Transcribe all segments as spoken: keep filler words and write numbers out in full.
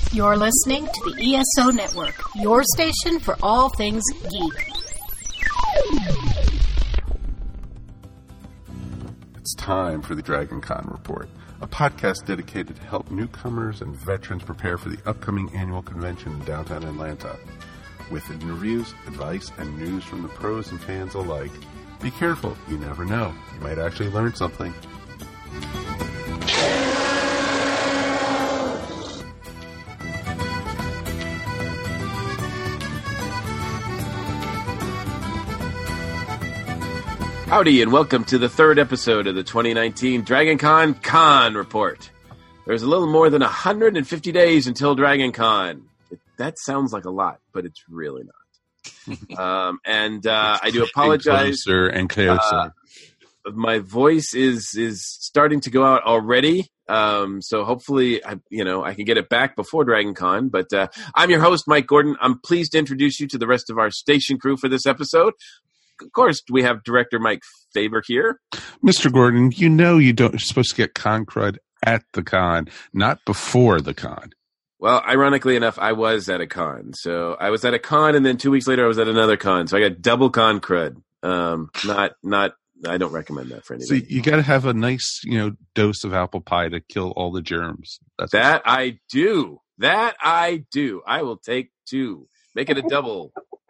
You're listening to the E S O Network, your station for all things geek. It's time for the Dragon Con Report, a podcast dedicated to help newcomers and veterans prepare for the upcoming annual convention in downtown Atlanta. With interviews, advice, and news from the pros and fans alike. Be careful, you never know. You might actually learn something. Howdy, and welcome to the third episode of the twenty nineteen Dragon Con Con Report. There's a little more than one hundred fifty days until Dragon Con. It, that sounds like a lot, but it's really not. um, and uh, I do apologize. Closer and closer. Uh, my voice is is starting to go out already, um, so hopefully, I, you know, I can get it back before Dragon Con. But uh, I'm your host, Mike Gordon. I'm pleased to introduce you to the rest of our station crew for this episode. Of course, we have director Mike Faber here. Mister Gordon, you know you don't, you're supposed to get con crud at the con, not before the con. Well, ironically enough, I was at a con. So I was at a con, and then two weeks later, I was at another con. So I got double con crud. Um, not, not. I don't recommend that for anybody. So you got to have a nice, you know, dose of apple pie to kill all the germs. That's that I do. That I do. I will take two. Make it a double.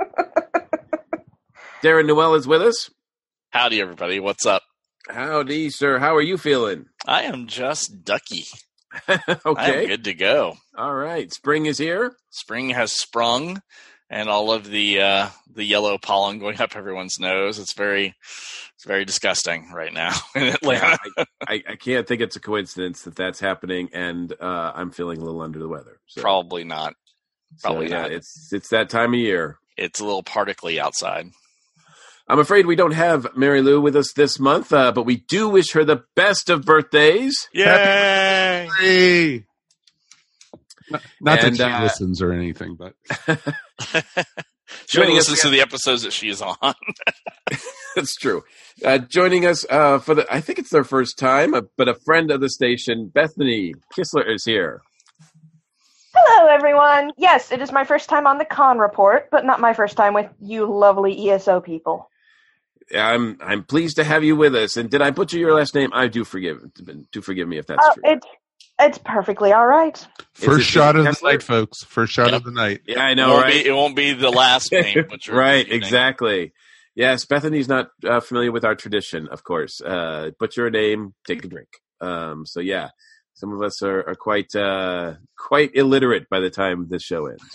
Darren Noel is with us. Howdy, everybody. What's up? Howdy, sir. How are you feeling? I am just ducky. Okay. I'm good to go. All right. Spring is here. Spring has sprung, and all of the uh, the yellow pollen going up everyone's nose. It's very it's very disgusting right now in Atlanta. Yeah, I, I, I can't think it's a coincidence that that's happening, and uh, I'm feeling a little under the weather. So. Probably not. Probably so, yeah, not. It's it's that time of year. It's a little particly outside. I'm afraid we don't have Mary Lou with us this month, uh, but we do wish her the best of birthdays. Yay! Not, not and, that she uh, listens or anything, but she only listens to the episodes that she is on. That's true. Uh, joining us uh, for the, I think it's their first time, uh, but a friend of the station, Bethany Kissler, is here. Hello, everyone. Yes, it is my first time on the con report, but not my first time with you lovely E S O people. I'm I'm pleased to have you with us. And did I butcher your last name? I do forgive. Do forgive me if that's uh, true. It's it's perfectly all right. First it, shot of Kessler? the night, folks. First shot Yep. of the night. Yeah, I It know, won't right? be, it won't be the last name. But Right, exactly. Yes, Bethany's not uh, familiar with our tradition, of course. Uh, butcher a name, take a drink. Um, so yeah, some of us are, are quite uh, quite illiterate by the time this show ends.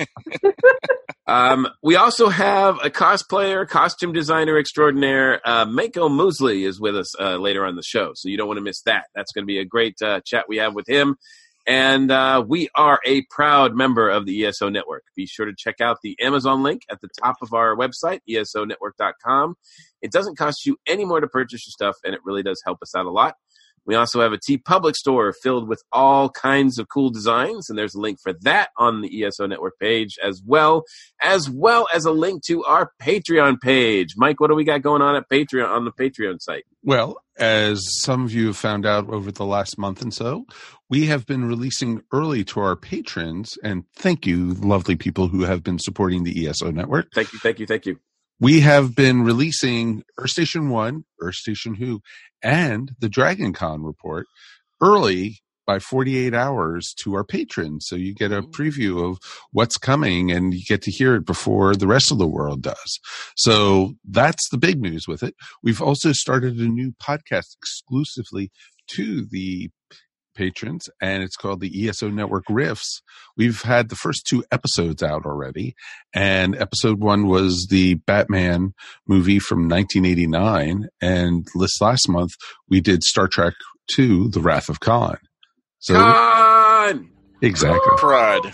um, we also have a cosplayer, costume designer extraordinaire. Uh, Mako Moosley is with us uh, later on the show, so you don't want to miss that. That's going to be a great uh, chat we have with him. And uh, we are a proud member of the E S O Network. Be sure to check out the Amazon link at the top of our website, E S O network dot com. It doesn't cost you any more to purchase your stuff, and it really does help us out a lot. We also have a TeePublic store filled with all kinds of cool designs, and there's a link for that on the E S O Network page as well, as well as a link to our Patreon page. Mike, what do we got going on at Patreon on the Patreon site? Well, as some of you have found out over the last month and so, we have been releasing early to our patrons, and thank you, lovely people who have been supporting the E S O Network. Thank you, thank you, thank you. We have been releasing Earth Station one, Earth Station Who, and the Dragon Con report early by forty-eight hours to our patrons. So you get a preview of what's coming and you get to hear it before the rest of the world does. So that's the big news with it. We've also started a new podcast exclusively to the patrons, and it's called the E S O Network Riffs. We've had the first two episodes out already, and episode one was the Batman movie from nineteen eighty-nine, and this last month we did Star Trek two, The Wrath of Khan. So Khan! Exactly. Pride.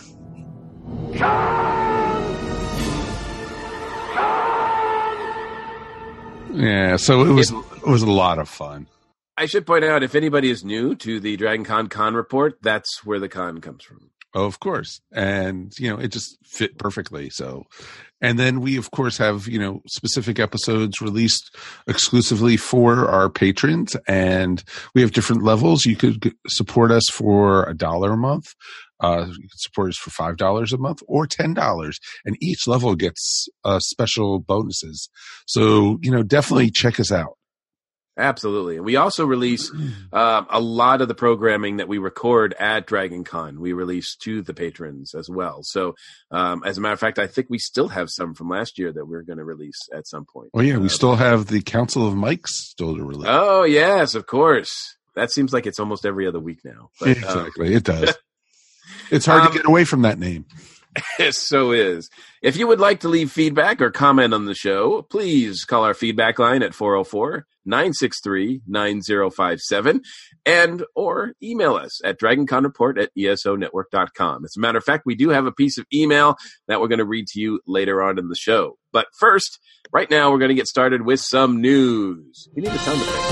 Yeah, so it was it was a lot of fun. I should point out, if anybody is new to the Dragon Con Con report, that's where the con comes from. Oh, of course. And, you know, it just fit perfectly. So, and then we, of course, have, you know, specific episodes released exclusively for our patrons. And we have different levels. You could support us for a dollar a month. Uh, you can support us for five dollars a month or ten dollars. And each level gets uh, special bonuses. So, you know, definitely check us out. Absolutely. And we also release uh, a lot of the programming that we record at Dragon Con. We release to the patrons as well. So, um, as a matter of fact, I think we still have some from last year that we're going to release at some point. Oh, yeah. We uh, still have the Council of Mics still to release. Oh, yes, of course. That seems like it's almost every other week now. But, exactly. Um, it does. It's hard um, to get away from that name. It so is. If you would like to leave feedback or comment on the show, please call our feedback line at four oh four, nine six three, nine oh five seven and or email us at dragonconreport at E S O network dot com. As a matter of fact, we do have a piece of email that we're going to read to you later on in the show. But first, right now, we're going to get started with some news. We need a sound effect.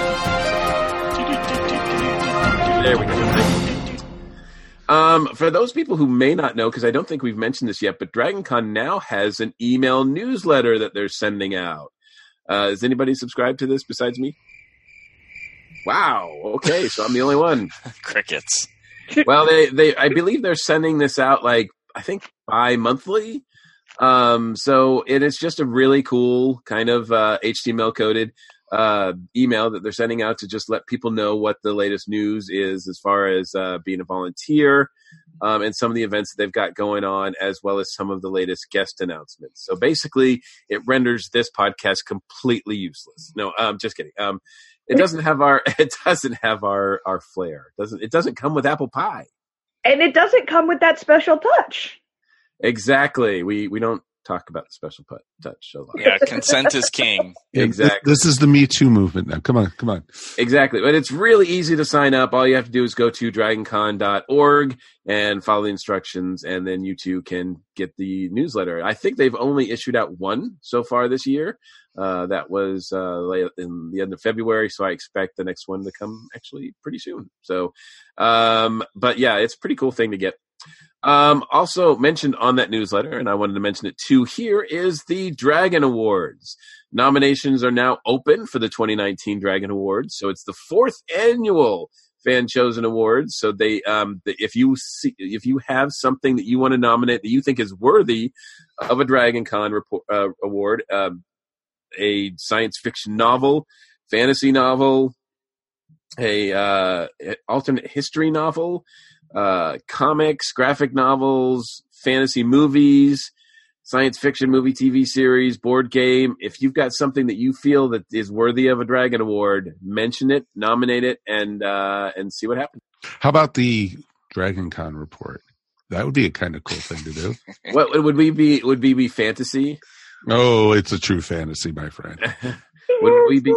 There we go. Um, for those people who may not know, because I don't think we've mentioned this yet, but DragonCon now has an email newsletter that they're sending out. Uh, is anybody subscribed to this besides me? Wow. Okay, so I'm the only one. Crickets. Well, they, they, I believe they're sending this out like I think bi-monthly. Um, so it is just a really cool kind of uh, H T M L coded uh, email that they're sending out to just let people know what the latest news is as far as uh, being a volunteer um, and some of the events that they've got going on, as well as some of the latest guest announcements. So basically, it renders this podcast completely useless. No, I'm um, just kidding. Um, it doesn't have our it doesn't have our our flair. It doesn't it doesn't come with apple pie, and it doesn't come with that special touch. Exactly. We we don't talk about the special put, touch a lot. Yeah, consent is king. Exactly. This, this is the Me Too movement now. Come on, come on. Exactly. But it's really easy to sign up. All you have to do is go to dragoncon dot org and follow the instructions, and then you too can get the newsletter. I think they've only issued out one so far this year. Uh, that was uh, late in the end of February, so I expect the next one to come actually pretty soon. So, um, but yeah, it's a pretty cool thing to get. Um, also mentioned on that newsletter, and I wanted to mention it too here, is the Dragon Awards. Nominations are now open for the twenty nineteen Dragon Awards. So it's the fourth annual Fan Chosen Awards. So they, um, the, if you see, if you have something that you want to nominate that you think is worthy of a Dragon Con report, uh, award, um, a science fiction novel, fantasy novel, a uh, alternate history novel, uh, comics, graphic novels, fantasy movies, science fiction movie, T V series, board game. If you've got something that you feel that is worthy of a Dragon Award, mention it, nominate it, and uh, and see what happens. How about the Dragon Con report? That would be a kind of cool thing to do. What would we be? Would we be fantasy? Oh, it's a true fantasy, my friend. Would we be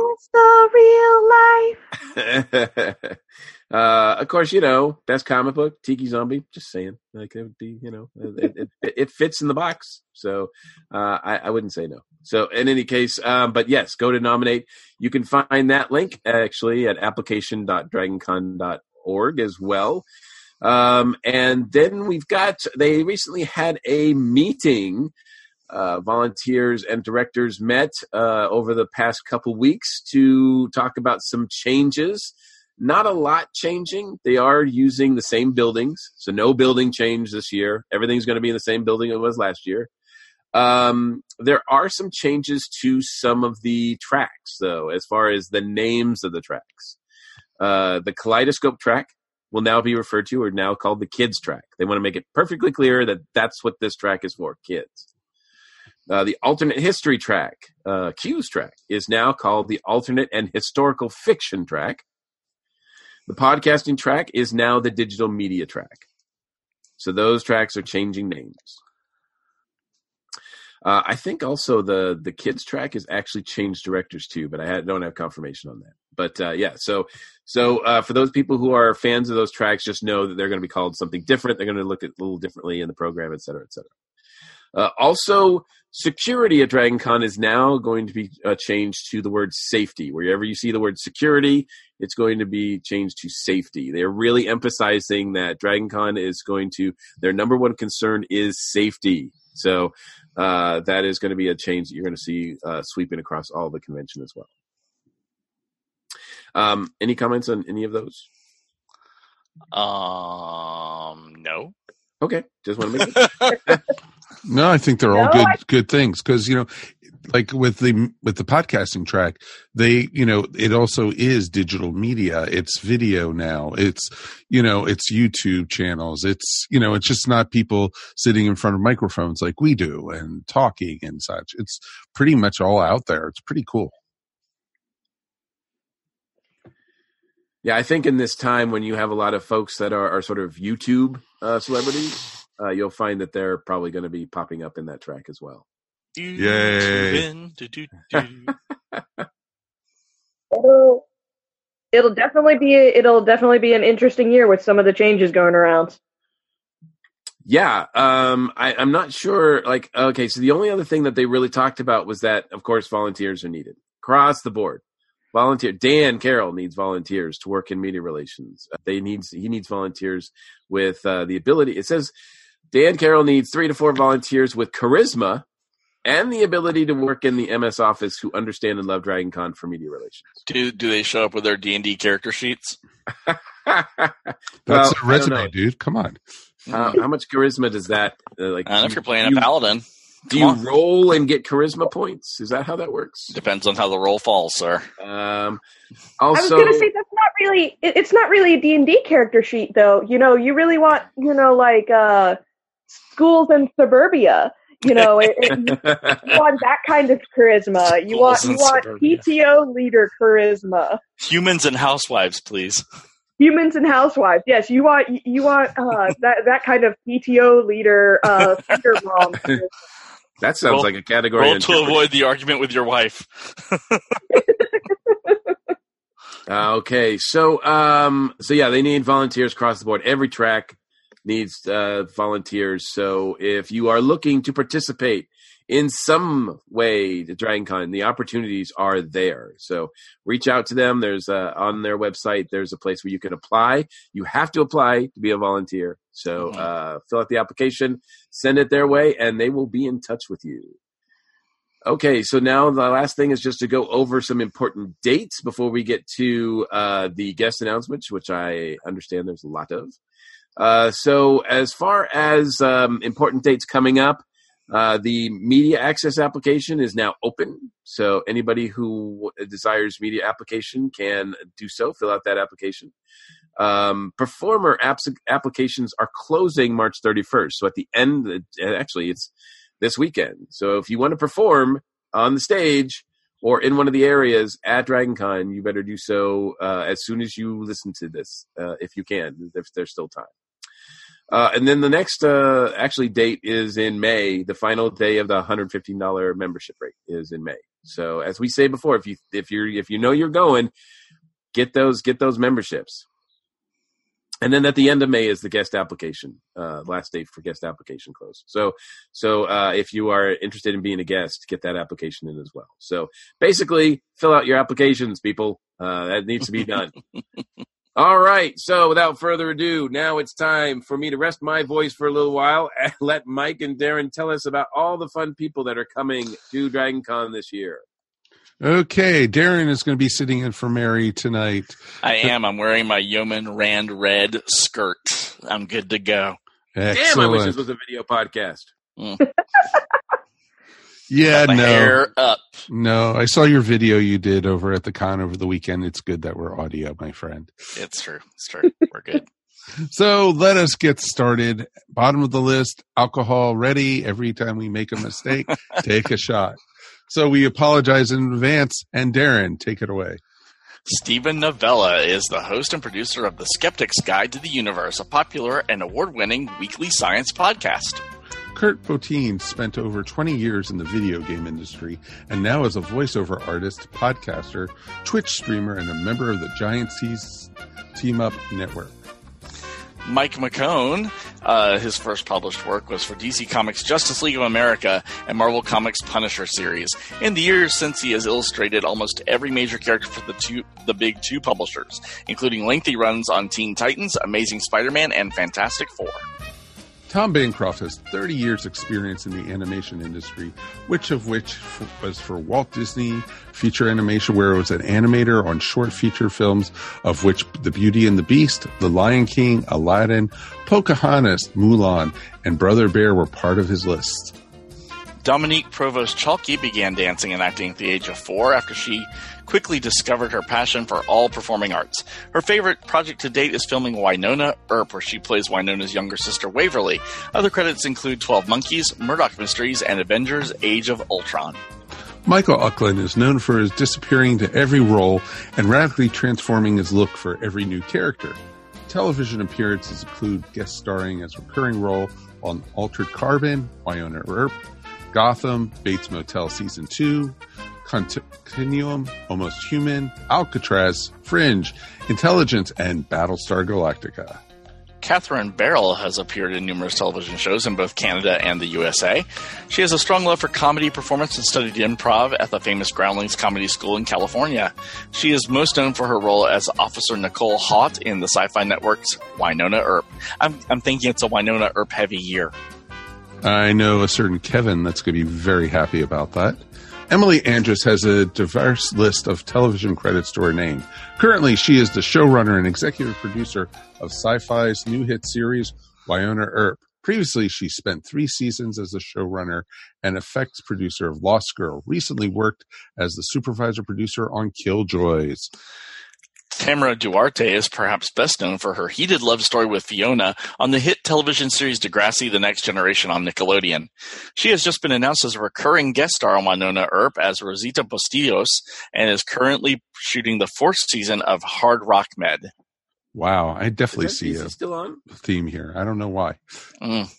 the real life? uh, of course, you know, best comic book, Tiki Zombie. Just saying, like it would be, you know, it, it, it fits in the box. So uh, I, I wouldn't say no. So in any case, um, but yes, go to nominate. You can find that link actually at application dot dragoncon dot org as well. Um, and then we've got. They recently had a meeting. Uh, volunteers and directors met uh, over the past couple weeks to talk about some changes. Not a lot changing. They are using the same buildings, so no building change this year. Everything's going to be in the same building it was last year. Um, there are some changes to some of the tracks, though, as far as the names of the tracks. Uh, the Kaleidoscope track will now be referred to, or now called the Kids track. They want to make it perfectly clear that that's what this track is for, kids. Uh, the alternate history track, uh, Q's track, is now called the alternate and historical fiction track. The podcasting track is now the digital media track. So those tracks are changing names. Uh, I think also the, the kids track has actually changed directors too, but I had, don't have confirmation on that. But uh, yeah, so so uh, for those people who are fans of those tracks, just know that they're going to be called something different. They're going to look at a little differently in the program, et cetera, et cetera. Uh, also, security at Dragon Con is now going to be uh, changed to the word safety. Wherever you see the word security, it's going to be changed to safety. They're really emphasizing that Dragon Con is going to, their number one concern is safety. So uh, that is going to be a change that you're going to see uh, sweeping across all the convention as well. Um, any comments on any of those? Um, no. Okay, just want to make it. No, I think they're all No, good I- good things because, you know, like with the with the podcasting track, they, you know, it also is digital media. It's video now. It's, you know, it's YouTube channels. It's, you know, it's just not people sitting in front of microphones like we do and talking and such. It's pretty much all out there. It's pretty cool. Yeah, I think in this time when you have a lot of folks that are, are sort of YouTube uh, celebrities, uh, you'll find that they're probably going to be popping up in that track as well. Yay. It'll, it'll definitely be it'll definitely be an interesting year with some of the changes going around. Yeah, um, I, I'm not sure. Like, okay, so the only other thing that they really talked about was that, of course, volunteers are needed across the board. Volunteer Dan Carroll needs volunteers to work in media relations. Uh, they needs he needs volunteers with uh, the ability. It says Dan Carroll needs three to four volunteers with charisma and the ability to work in the M S office who understand and love Dragon Con for media relations. Do do they show up with their D and D character sheets? That's Well, a resume, dude. Come on. Uh, how much charisma does that uh, like? I don't know if do you're playing you, a paladin. Do Come you on. roll and get charisma points? Is that how that works? Depends on how the roll falls, sir. Um, I was also, going to say that's not really it, it's not really a D and D character sheet though. You know, you really want, you know, like uh schools in suburbia. You know, it, it, you want that kind of charisma. You want Schools you in want suburbia. P T O leader charisma. Humans and housewives, please. Humans and housewives. Yes, you want you want uh, that that kind of P T O leader uh, leader mom. that sounds Roll- like a category. Roll in to avoid the argument with your wife. Uh, okay, so um, so yeah, they need volunteers across the board. Every track needs uh, volunteers. So if you are looking to participate in some way to Dragon Con, the opportunities are there. So reach out to them. There's uh, on their website, there's a place where you can apply. You have to apply to be a volunteer. So uh, fill out the application, send it their way, and they will be in touch with you. Okay, so now the last thing is just to go over some important dates before we get to uh, the guest announcements, which I understand there's a lot of. Uh, so as far as um, important dates coming up, uh, the media access application is now open. So anybody who desires media application can do so, fill out that application. Um, performer apps applications are closing March thirty-first. So at the end, actually, it's this weekend. So if you want to perform on the stage or in one of the areas at Dragon Con, you better do so uh, as soon as you listen to this, uh, if you can, if there's still time. Uh, and then the next uh, actually date is in May. The final day of the one hundred fifteen dollars membership rate is in May. So as we say before, if you if you're if you know you're going, get those get those memberships. And then at the end of May is the guest application, uh, last date for guest application close. So, so uh, if you are interested in being a guest, get that application in as well. So basically, fill out your applications, people. Uh, that needs to be done. All right. So without further ado, now it's time for me to rest my voice for a little while and let Mike and Darren tell us about all the fun people that are coming to Dragon Con this year. Okay, Darren is going to be sitting in for Mary tonight. I am. I'm wearing my Yeoman Rand red skirt. I'm good to go. Excellent. Damn, I wish this was a video podcast. Mm. Yeah, My no, hair up. no. I saw your video you did over at the con over the weekend. It's good that we're audio, my friend. It's true. It's true. We're good. So let us get started. Bottom of the list, alcohol ready. Every time we make a mistake, take a shot. So we apologize in advance. And Darren, take it away. Stephen Novella is the host and producer of The Skeptic's Guide to the Universe, a popular and award-winning weekly science podcast. Kurt Bottin spent over twenty years in the video game industry and now is a voiceover artist, podcaster, Twitch streamer, and a member of the Giant Seas Team Up Network. Mike McCone Uh, his first published work was for D C Comics' Justice League of America and Marvel Comics' Punisher series. In the years since, he has illustrated almost every major character for the two, the big two publishers, including lengthy runs on Teen Titans, Amazing Spider-Man, and Fantastic Four. Tom Bancroft has thirty years experience in the animation industry, which of which f- was for Walt Disney Feature Animation, where it was an animator on short feature films, of which The Beauty and the Beast, The Lion King, Aladdin, Pocahontas, Mulan, and Brother Bear were part of his list. Dominique Provost-Chalky began dancing and acting at the age of four after she quickly discovered her passion for all performing arts. Her favorite project to date is filming Wynonna Earp, where she plays Wynona's younger sister Waverly. Other credits include twelve Monkeys, Murdoch Mysteries, and Avengers Age of Ultron. Michael Ucklin is known for his disappearing to every role and radically transforming his look for every new character. Television appearances include guest starring as recurring role on Altered Carbon, Wynonna Earp, Gotham, Bates Motel Season two, Continuum, Almost Human, Alcatraz, Fringe, Intelligence, and Battlestar Galactica. Catherine Barrell has appeared in numerous television shows in both Canada and the U S A. She has a strong love for comedy performance and studied improv at the famous Groundlings Comedy School in California. She is most known for her role as Officer Nicole Haught in the Sci-Fi Network's Wynonna Earp. I'm, I'm thinking it's a Wynonna Earp heavy year. I know a certain Kevin that's going to be very happy about that. Emily Andrus has a diverse list of television credits to her name. Currently, she is the showrunner and executive producer of Sci-Fi's new hit series, Wynonna Earp. Previously, she spent three seasons as a showrunner and effects producer of Lost Girl. Recently worked as the supervisor producer on Killjoys. Tamara Duarte is perhaps best known for her heated love story with Fiona on the hit television series Degrassi: The Next Generation on Nickelodeon. She has just been announced as a recurring guest star on Wynonna Earp as Rosita Bustillos and is currently shooting the fourth season of Hard Rock Med. Wow, I definitely see a still on? theme here. I don't know why. Mm.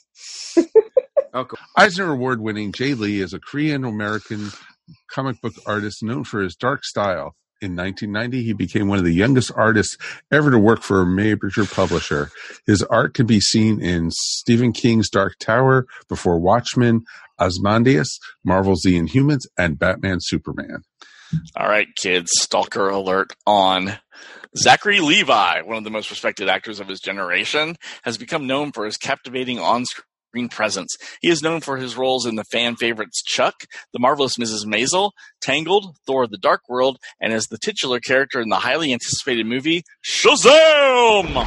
Oh, cool. Eisner Award-winning Jay Lee is a Korean-American comic book artist known for his dark style. In nineteen ninety, he became one of the youngest artists ever to work for a major publisher. His art can be seen in Stephen King's Dark Tower, Before Watchmen, Ozymandias, Marvel's The Inhumans, and Batman Superman. All right, kids, stalker alert on. Zachary Levi, one of the most respected actors of his generation, has become known for his captivating on-screen presence. He is known for his roles in the fan favorites Chuck, The Marvelous Missus Maisel, Tangled, Thor: The Dark World, and as the titular character in the highly anticipated movie Shazam!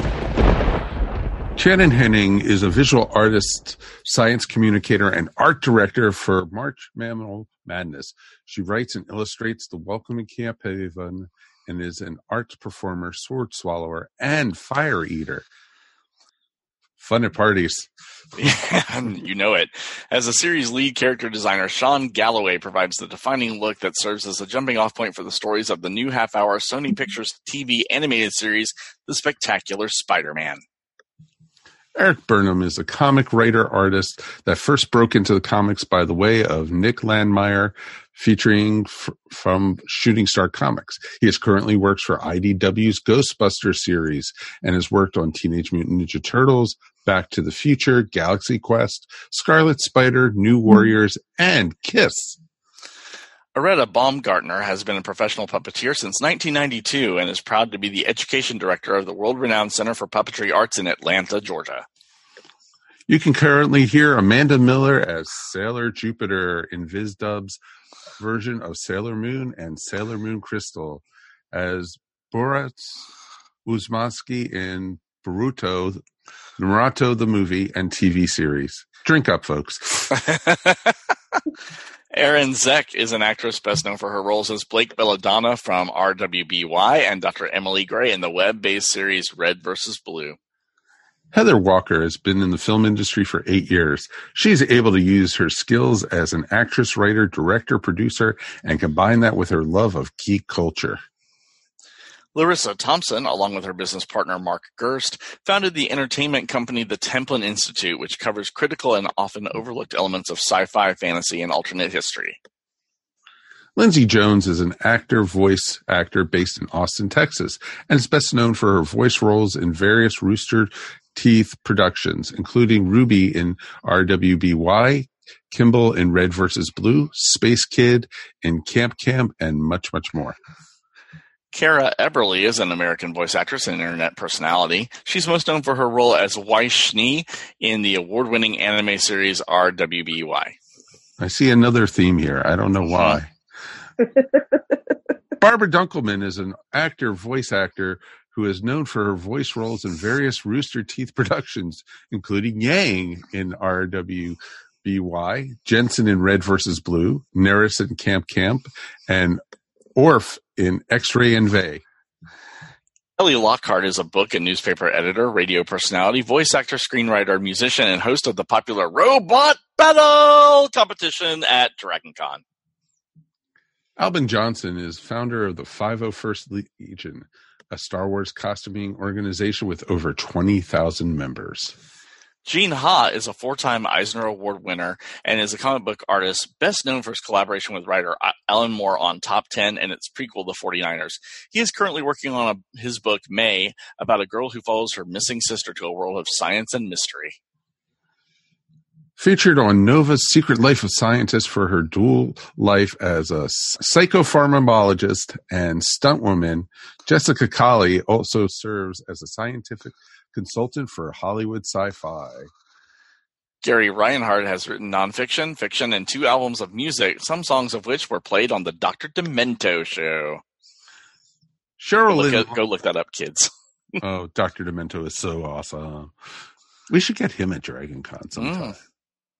Shannon Henning is a visual artist, science communicator, and art director for March Mammal Madness. She writes and illustrates the Welcoming Camp Haven and is an art performer, sword swallower, and fire eater. Fun at parties. You know it. As a series lead character designer, Sean Galloway provides the defining look that serves as a jumping-off point for the stories of the new half-hour Sony Pictures T V animated series, The Spectacular Spider-Man. Eric Burnham is a comic writer-artist that first broke into the comics by the way of Nick Landmeyer, featuring f- from Shooting Star Comics. He is currently works for I D W's Ghostbusters series and has worked on Teenage Mutant Ninja Turtles, Back to the Future, Galaxy Quest, Scarlet Spider, New Warriors, and Kiss. Aretta Baumgartner has been a professional puppeteer since nineteen ninety-two and is proud to be the education director of the world-renowned Center for Puppetry Arts in Atlanta, Georgia. You can currently hear Amanda Miller as Sailor Jupiter in VizDub's version of Sailor Moon and Sailor Moon Crystal, as Borat Uzmansky in Boruto, Naruto the movie and T V series. Drink up, folks. Erin Zeck is an actress best known for her roles as Blake Belladonna from R W B Y and Doctor Emily Gray in the web-based series Red versus. Blue. Heather Walker has been in the film industry for eight years. She's able to use her skills as an actress, writer, director, producer, and combine that with her love of geek culture. Larissa Thompson, along with her business partner Mark Gerst, founded the entertainment company The Templin Institute, which covers critical and often overlooked elements of sci-fi, fantasy, and alternate history. Lindsay Jones is an actor, voice actor based in Austin, Texas, and is best known for her voice roles in various Rooster Teeth Productions, including Ruby in R W B Y, Kimball in Red versus. Blue, Space Kid in Camp Camp, and much, much more. Kara Eberly is an American voice actress and internet personality. She's most known for her role as Weiss Schnee in the award-winning anime series R W B Y. I see another theme here. I don't know why. Barbara Dunkelman is an actor, voice actor, who is known for her voice roles in various Rooster Teeth productions, including Yang in R W B Y, Jensen in Red versus. Blue, Neris in Camp Camp, and Orf in X-Ray and Vey. Ellie Lockhart is a book and newspaper editor, radio personality, voice actor, screenwriter, musician, and host of the popular Robot Battle competition at DragonCon. Albin Johnson is founder of the five oh first Legion, a Star Wars costuming organization with over twenty thousand members. Gene Ha is a four-time Eisner Award winner and is a comic book artist best known for his collaboration with writer Alan Moore on Top ten and its prequel, The forty-niners. He is currently working on a, his book, May, about a girl who follows her missing sister to a world of science and mystery. Featured on Nova's Secret Life of Scientist for her dual life as a psychopharmacologist and stuntwoman, Jessica Colley also serves as a scientific consultant for Hollywood Sci-Fi. Gary Reinhardt has written nonfiction, fiction, and two albums of music, some songs of which were played on the Doctor Demento show. Cheryl Go look, Lynn- at, go look that up, kids. Oh, Doctor Demento is so awesome. We should get him at DragonCon sometime. Mm.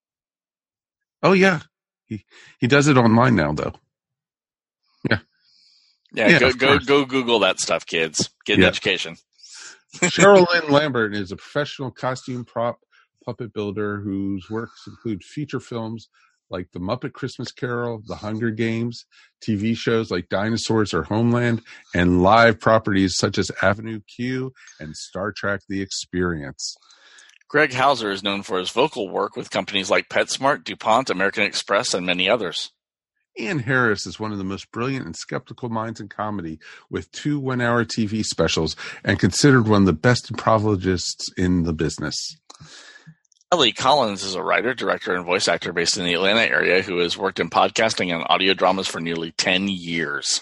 Oh, yeah. He he does it online now, though. Yeah. Yeah, yeah go go, go Google that stuff, kids. Get an yeah. education. Cheryl Lynn Lambert is a professional costume prop puppet builder whose works include feature films like The Muppet Christmas Carol, The Hunger Games, T V shows like Dinosaurs or Homeland, and live properties such as Avenue Q and Star Trek The Experience. Greg Hauser is known for his vocal work with companies like PetSmart, DuPont, American Express, and many others. Ian Harris is one of the most brilliant and skeptical minds in comedy, with two one-hour T V specials, and considered one of the best improvisations in the business. Ellie Collins is a writer, director, and voice actor based in the Atlanta area who has worked in podcasting and audio dramas for nearly ten years.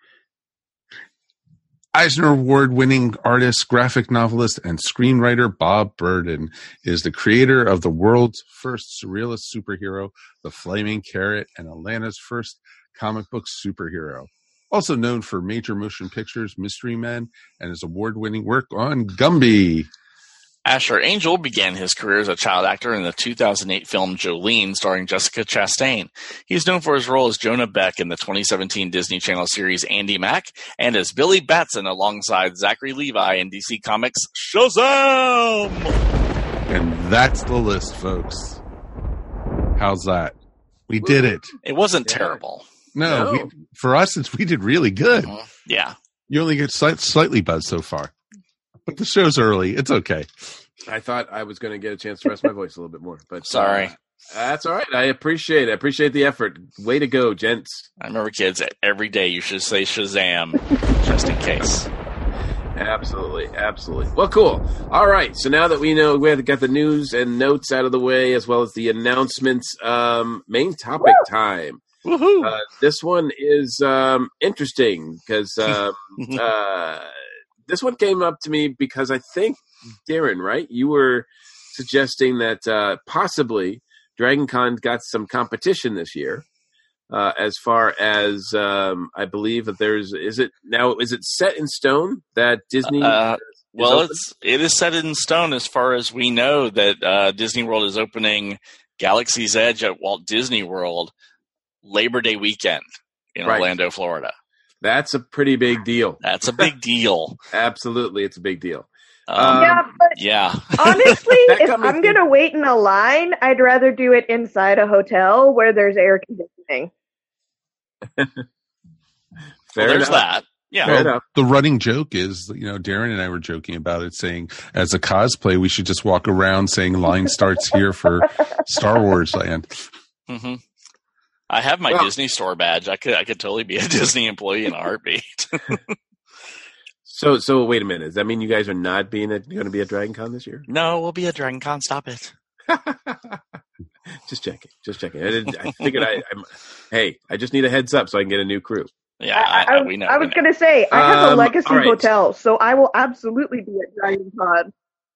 Eisner Award-winning artist, graphic novelist, and screenwriter Bob Burden is the creator of the world's first surrealist superhero, the Flaming Carrot, and Atlanta's first comic book superhero. Also known for major motion pictures, Mystery Men, and his award-winning work on Gumby. Asher Angel began his career as a child actor in the two thousand eight film Jolene, starring Jessica Chastain. He is known for his role as Jonah Beck in the twenty seventeen Disney Channel series Andy Mack, and as Billy Batson alongside Zachary Levi in D C Comics' Shazam! And that's the list, folks. How's that? We did it. It wasn't yeah. terrible. No, no. We, for us, it's, we did really good. Mm-hmm. Yeah. You only get slight, slightly buzzed so far. But the show's early. It's okay. I thought I was going to get a chance to rest my voice a little bit more, but sorry. Uh, that's all right. I appreciate it. I appreciate the effort. Way to go, gents. I remember, kids, every day you should say Shazam, just in case. Absolutely. Absolutely. Well, cool. All right. So now that we know we have got the news and notes out of the way, as well as the announcements, um, main topic Woo! time. Woohoo! Uh, this one is um, interesting because um, uh, this one came up to me because I think, Darren, right? You were suggesting that uh, possibly DragonCon got some competition this year. Uh, as far as um, I believe that there's, is it now? Is it set in stone that Disney? Uh, well, open? it's it is set in stone as far as we know that uh, Disney World is opening Galaxy's Edge at Walt Disney World Labor Day weekend in right. Orlando, Florida. That's a pretty big deal. That's a big deal. Absolutely, it's a big deal. Um, yeah, but yeah. honestly, if coming I'm going to wait in a line, I'd rather do it inside a hotel where there's air conditioning. Fair well, there's enough. that. Yeah. Fair Well, enough. the running joke is, you know, Darren and I were joking about it, saying as a cosplay, we should just walk around saying line starts here for Star Wars Land. Mm-hmm. I have my Well, Disney Store badge. I could I could totally be a Disney employee in a heartbeat. So, so wait a minute. Does that mean you guys are not being going to be at Dragon Con this year? No, we'll be at Dragon Con. Stop it. Just checking. Just checking. I, didn't, I figured I, I'm, hey, I just need a heads up so I can get a new crew. Yeah, I, I, I, we know. I we was know. going to say, I have Um, a Legacy all right. hotel, so I will absolutely be at Dragon Con.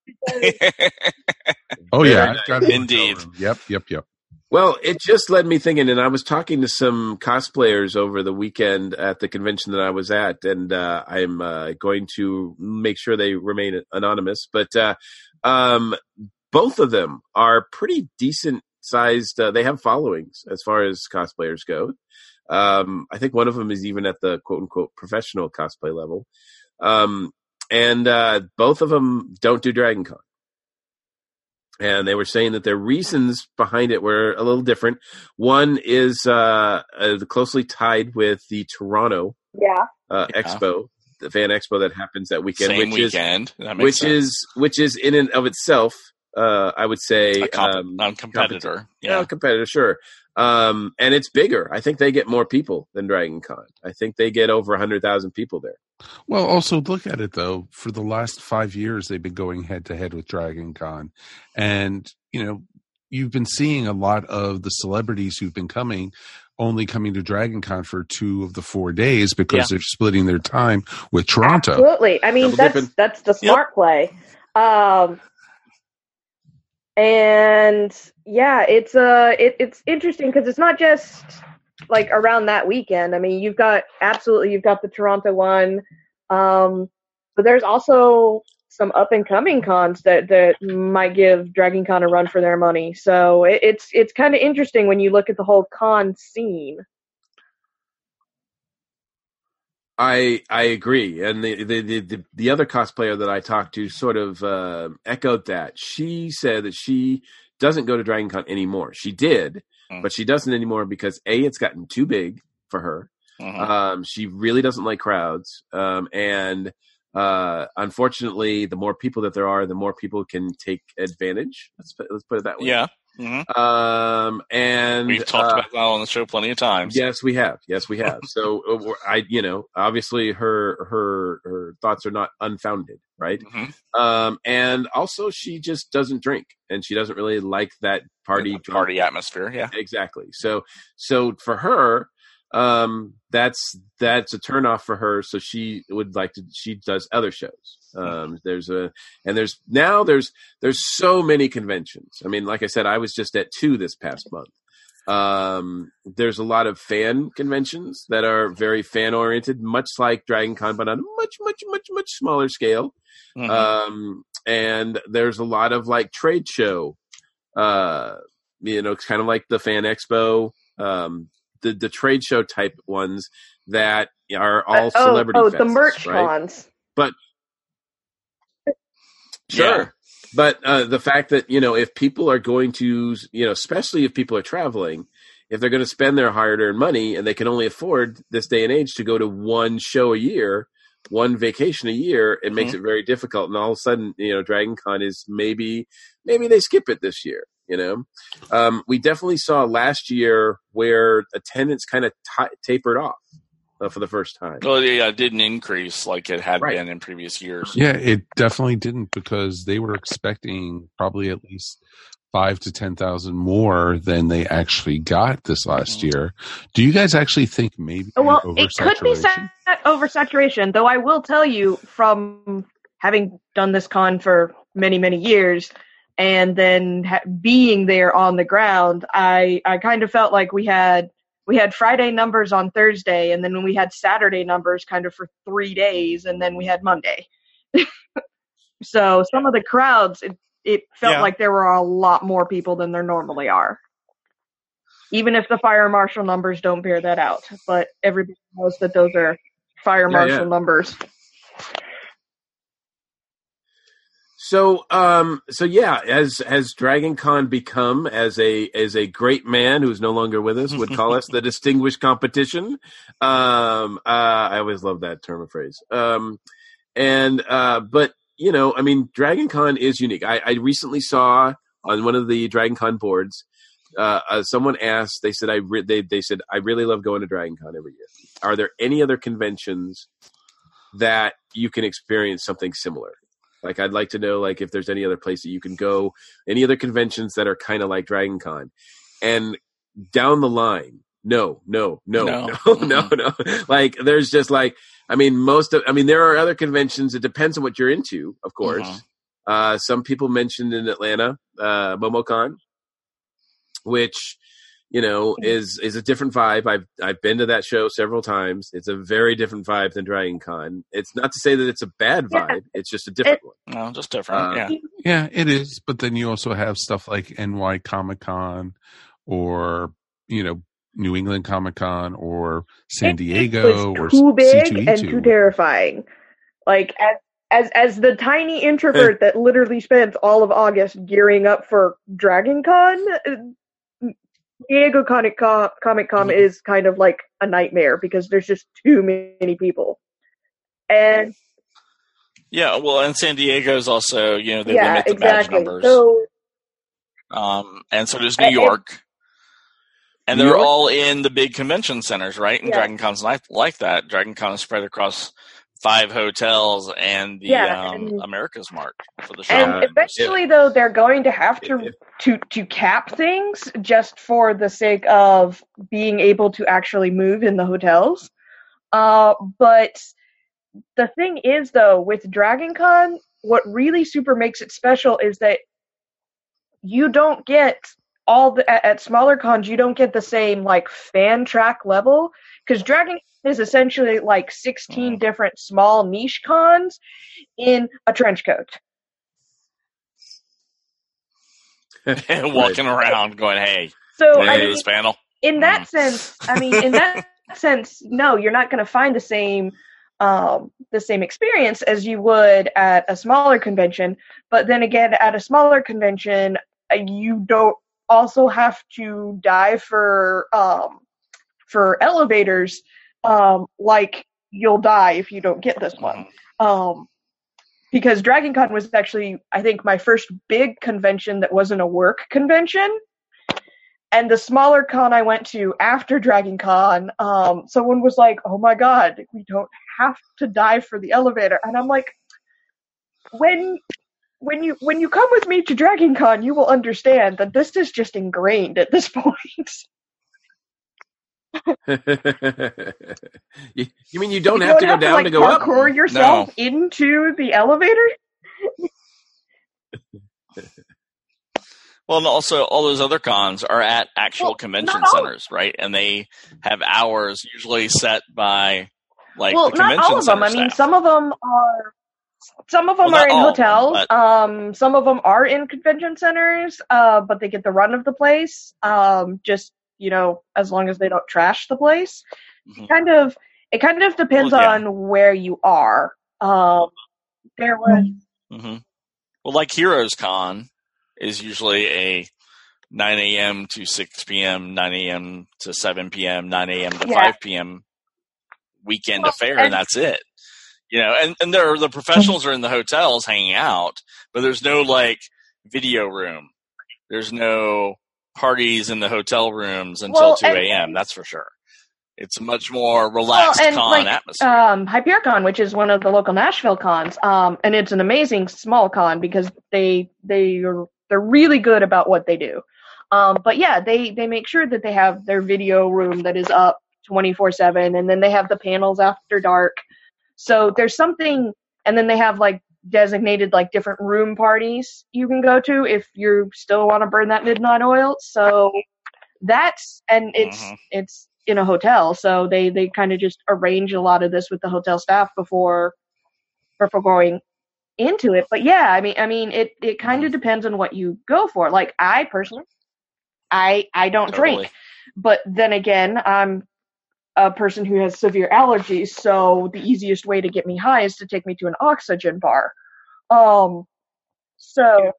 Oh Very yeah, nice. I've got a Indeed. hotel room. Yep, yep, yep. Well, it just led me thinking, and I was talking to some cosplayers over the weekend at the convention that I was at, and uh, I'm uh, going to make sure they remain anonymous. But uh, um, both of them are pretty decent sized. Uh, they have followings as far as cosplayers go. Um, I think one of them is even at the quote unquote professional cosplay level. Um, and uh, both of them don't do Dragon Con. And they were saying that their reasons behind it were a little different. One is uh, uh, closely tied with the Toronto Yeah. uh, Yeah. Expo, the fan expo that happens that weekend, Same which weekend. That is makes which sense. is which is in and of itself, uh, I would say, a comp- um, non-competitor. yeah, Yeah. competitor, sure. Um, and it's bigger. I think they get more people than Dragon Con. I think they get over a hundred thousand people there. Well, also look at it though. For the last five years, they've been going head to head with Dragon Con, and you know, you've been seeing a lot of the celebrities who've been coming, only coming to Dragon Con for two of the four days because Yeah. they're splitting their time with Toronto. Absolutely. I mean, Double that's dipping. that's the smart play. Um, and yeah, it's uh, it, it's interesting because it's not just like around that weekend. I mean, you've got absolutely you've got the Toronto one, um, but there's also some up and coming cons that that might give Dragon Con a run for their money. So it, it's it's kind of interesting when you look at the whole con scene. I I agree, and the the, the the the other cosplayer that I talked to sort of uh, echoed that. She said that she doesn't go to Dragon Con anymore. She did, Mm. but she doesn't anymore because A, it's gotten too big for her. Mhm. Um, she really doesn't like crowds, um, and uh, unfortunately, the more people that there are, the more people can take advantage. Let's put, let's put it that way. Yeah. Mhm. Um, and We've talked uh, about that on the show plenty of times. Yes, we have. Yes, we have. So uh, we're- I, you know, obviously her her her thoughts are not unfounded, right? Mhm. Um, and also she just doesn't drink, and she doesn't really like that party drunk. Party atmosphere. Yeah. Exactly. So so for her, um, that's that's a turnoff for her. So she would like to. She does other shows. Um, there's a and there's now there's there's so many conventions. I mean, like I said, I was just at two this past month. Um, there's a lot of fan conventions that are very fan oriented, much like Dragon Con, but on a much much much much smaller scale. Mhm. Um, and there's a lot of like trade show. Uh, you know, it's kind of like the Fan Expo. Um, the the trade show type ones that are all Uh, oh, celebrity oh, fests, the merch right? cons. But Yeah. sure, but uh, the fact that you know if people are going to you know especially if people are traveling, if they're going to spend their hard-earned money and they can only afford this day and age to go to one show a year, one vacation a year, it makes it very difficult. And all of a sudden, you know, Dragon Con is maybe maybe they skip it this year. You know, um, we definitely saw last year where attendance kind of t- tapered off uh, for the first time. Well, yeah, it didn't increase like it had Right. been in previous years. Yeah, it definitely didn't because they were expecting probably at least five to ten thousand more than they actually got this last year. Do you guys actually think maybe Well, it could be oversaturation? set oversaturation, though I will tell you from having done this con for many, many years and then ha- being there on the ground, I, I kind of felt like we had we had Friday numbers on Thursday, and then we had Saturday numbers kind of for three days, and then we had Monday. So some of the crowds, it, it felt Yeah. like there were a lot more people than there normally are. Even if the fire marshal numbers don't bear that out. But everybody knows that those are fire Yeah, marshal yeah. numbers. So, um, so yeah, as has Dragon Con become as a as a great man who's no longer with us would call us the distinguished competition. Um, uh, I always love that term of phrase. Um, and uh, but you know, I mean, Dragon Con is unique. I, I recently saw on one of the Dragon Con boards, uh, uh, someone asked. They said, "I re- they they said I really love going to Dragon Con every year. Are there any other conventions that you can experience something similar. Like, I'd like to know, like, if there's any other place that you can go, any other conventions that are kind of like Dragon Con. And down the line, no, no, no, no, no, no, no. Like, there's just like, I mean, most of, I mean, there are other conventions. It depends on what you're into, of course. Mm-hmm. Uh, some people mentioned in Atlanta, uh, MomoCon, which, you know, is, is a different vibe. I've, I've been to that show several times. It's a very different vibe than Dragon Con. It's not to say that it's a bad vibe. Yeah. It's just a different it, one. No, just different. Uh, yeah. Yeah, it is. But then you also have stuff like N Y Comic Con or, you know, New England Comic Con or San Diego, it or too big C two E two. And too terrifying. Like, as as as the tiny introvert that literally spends all of August gearing up for Dragon Con, San Diego Comic Con, Comic Con mm-hmm. is kind of like a nightmare because there's just too many people. And yeah, well, and San Diego's also, you know, they yeah, limit the exactly. badge numbers. So, um, and so does New York. And they're all in the big convention centers, right? And yeah. Dragon Con's like, like that. Dragon Con is spread across five hotels and the yeah, um, and, America's Mark for the show. And eventually, yeah. though, they're going to have to, to to cap things just for the sake of being able to actually move in the hotels. Uh, but the thing is, though, with Dragon Con, what really super makes it special is that you don't get all the, at, at smaller cons, you don't get the same like fan track level, because Dragon Con is essentially like sixteen different small niche cons in a trench coat. And walking around going, hey, so I mean, this panel? In that mm. sense, I mean, in that sense, no, you're not going to find the same um, the same experience as you would at a smaller convention. But then again, at a smaller convention, you don't also have to dive for um, for elevators, um, like you'll die if you don't get this one. Um, because Dragon Con was actually, I think, my first big convention that wasn't a work convention. And the smaller con I went to after Dragon Con, um, someone was like, oh my god, we don't have to dive for the elevator. And I'm like, when... When you when you come with me to Dragon Con, you will understand that this is just ingrained at this point. you, you mean you don't you have don't to have go down to, like, to go up? Parkour yourself no. into the elevator? Well, and also all those other cons are at actual well, convention centers, right? And they have hours usually set by like well, the convention not all of them. center I mean, staff. some of them are. Some of them well, are in all, hotels. But... Um, some of them are in convention centers, uh, but they get the run of the place. Um, just you know, as long as they don't trash the place. Mm-hmm. Kind of, it kind of depends well, yeah. on where you are. Um, there was. Mm-hmm. Well, like Heroes Con is usually a nine a.m. to six p.m., nine a.m. to seven p.m., nine a.m. to yeah. five p.m. weekend well, affair, and, and that's it. You know, and, and there are, the professionals are in the hotels hanging out, but there's no, like, video room. There's no parties in the hotel rooms until well, two a.m., that's for sure. It's a much more relaxed well, and, con like, atmosphere. Um, HyperCon, which is one of the local Nashville cons, um, and it's an amazing small con because they, they are, they're really good about what they do. Um, but yeah, they, they make sure that they have their video room that is up twenty-four seven, and then they have the panels after dark. So there's something, and then they have like designated like different room parties you can go to if you still want to burn that midnight oil. So that's, and it's, mm-hmm. it's in a hotel. So they, they kind of just arrange a lot of this with the hotel staff before, before going into it. But yeah, I mean, I mean, it, it kind of depends on what you go for. Like I personally, I, I don't totally. drink, but then again, I'm a person who has severe allergies, so the easiest way to get me high is to take me to an oxygen bar. Um, so.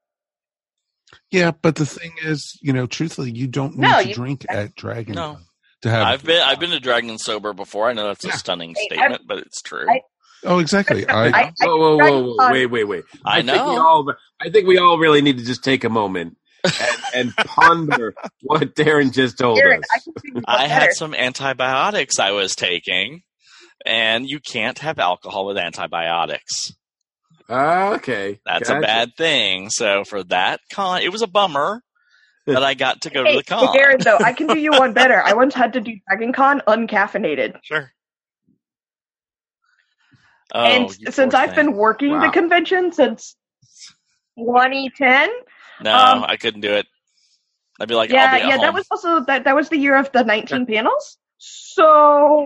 Yeah, but the thing is, you know, truthfully, you don't need no, to you, drink at Dragon no. to have. I've been I've been to Dragon sober before. I know that's yeah. a stunning I, statement, I, but it's true. I, oh, exactly. I, I, whoa, whoa, whoa, whoa, wait, wait, wait. I, I know. Think we all, I think we all really need to just take a moment and, and ponder what Darren just told Darren, us. I, I had some antibiotics I was taking, and you can't have alcohol with antibiotics. Uh, okay. That's gotcha. a bad thing. So for that con, it was a bummer that I got to go Hey, to the con. hey, Darren, though, I can do you one better. I once had to do Dragon Con uncaffeinated. Sure. Oh, and you since poor I've thing. been working Wow. the convention since twenty ten, No, um, I couldn't do it. I'd be like, yeah, I'll be at yeah, home. that was also that that was the year of the nineteen panels. So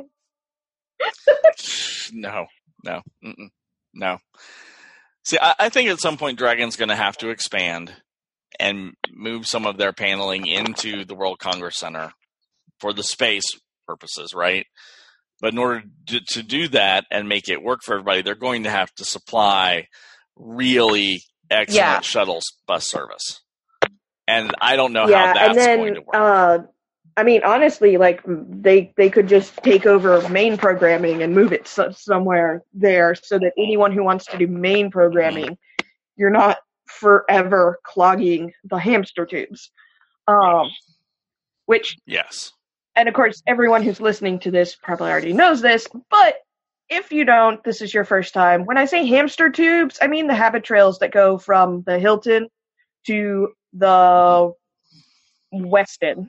No, no, mm-mm, no. See, I, I think at some point Dragon's going to have to expand and move some of their paneling into the World Congress Center for the space purposes, right? But in order to, to do that and make it work for everybody, they're going to have to supply really excellent Yeah. shuttle bus service. And I don't know yeah, how that's and then going to work. uh, I mean, honestly, like they they could just take over main programming and move it so, somewhere there, so that anyone who wants to do main programming, you're not forever clogging the hamster tubes. Um, which, Yes. and of course, everyone who's listening to this probably already knows this, but if you don't, this is your first time. When I say hamster tubes, I mean the habit trails that go from the Hilton to the Westin.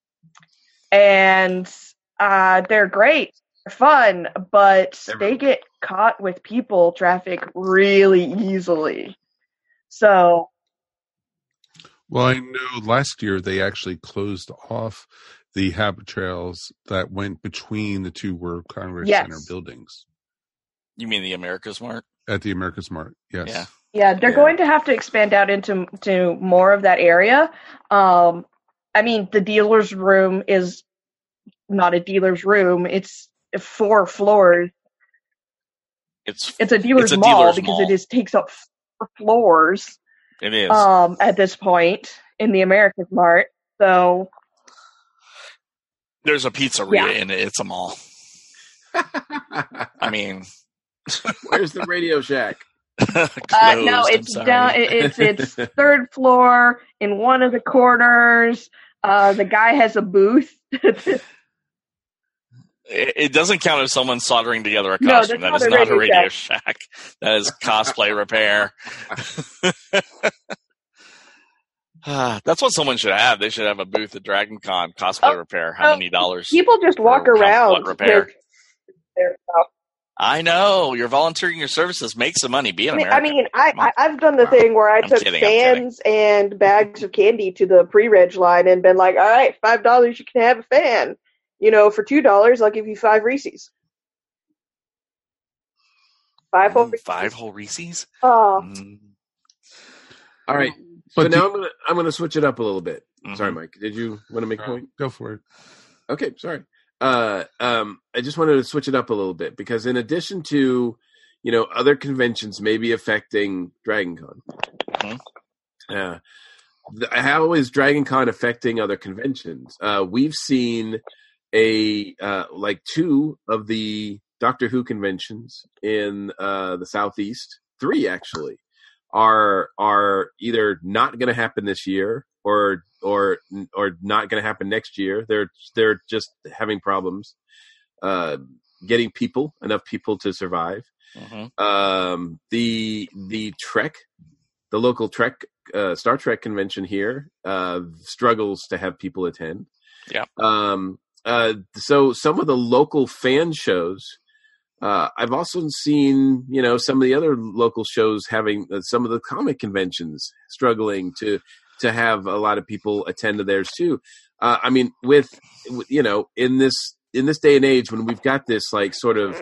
And uh, they're great, they're fun, but they get caught with people traffic really easily. So, Well, I know last year they actually closed off the habit trails that went between the two World Congress Yes. Center buildings You mean the America's Mart? at the America's Mart. Yes. Yeah. yeah, they're Yeah. going to have to expand out into to more of that area. Um, I mean, the dealer's room is not a dealer's room. It's four floors. It's It's a dealer's It's a mall dealer's because mall. it is takes up four floors it is. um, at this point in the America's Mart. So, There's a pizzeria Yeah. in it. It's a mall. I mean, Where's the Radio Shack? uh, closed, no, I'm it's sorry. down. it- It's it's third floor in one of the corners. Uh, the guy has a booth. It, it doesn't count as someone soldering together a No, costume. that's That not is a not a Radio Radio Shack. That is cosplay repair. Ah, that's what someone should have. They should have a booth at Dragon Con, cosplay Oh, repair. How oh, many dollars? People just walk For how- around what repair? with their stuff. I know. You're volunteering your services. Make some money. Be an I mean, I, American. mean I, Come on. I, I've done the thing where I I'm took kidding, I'm kidding. fans and bags of candy to the pre-reg line and been like, all right, five dollars you can have a fan. You know, for two dollars I'll give you five Reese's. Five whole Mm, Reese's. Five whole Reese's? Oh, Mm, All right. So But now the- I'm gonna I'm gonna switch it up a little bit. mhm. Sorry, Mike. Did you want to make a point? Go for it. Okay, sorry. Uh, um, I just wanted to switch it up a little bit because in addition to, you know, other conventions maybe affecting Dragon Con, Mhm. uh, the, how is Dragon Con affecting other conventions? Uh, we've seen a uh, like two of the Doctor Who conventions in uh, the Southeast, three actually, are are either not going to happen this year or or or not going to happen next year. They're they're just having problems uh, getting people enough people to survive. Mhm. Um, the the Trek, the local Trek uh, Star Trek convention here uh, struggles to have people attend. Yeah. Um. Uh. So some of the local fan shows. Uh, I've also seen, you know, some of the other local shows having uh, some of the comic conventions struggling to to have a lot of people attend to theirs too. Uh, I mean, with you know, in this in this day and age when we've got this like sort of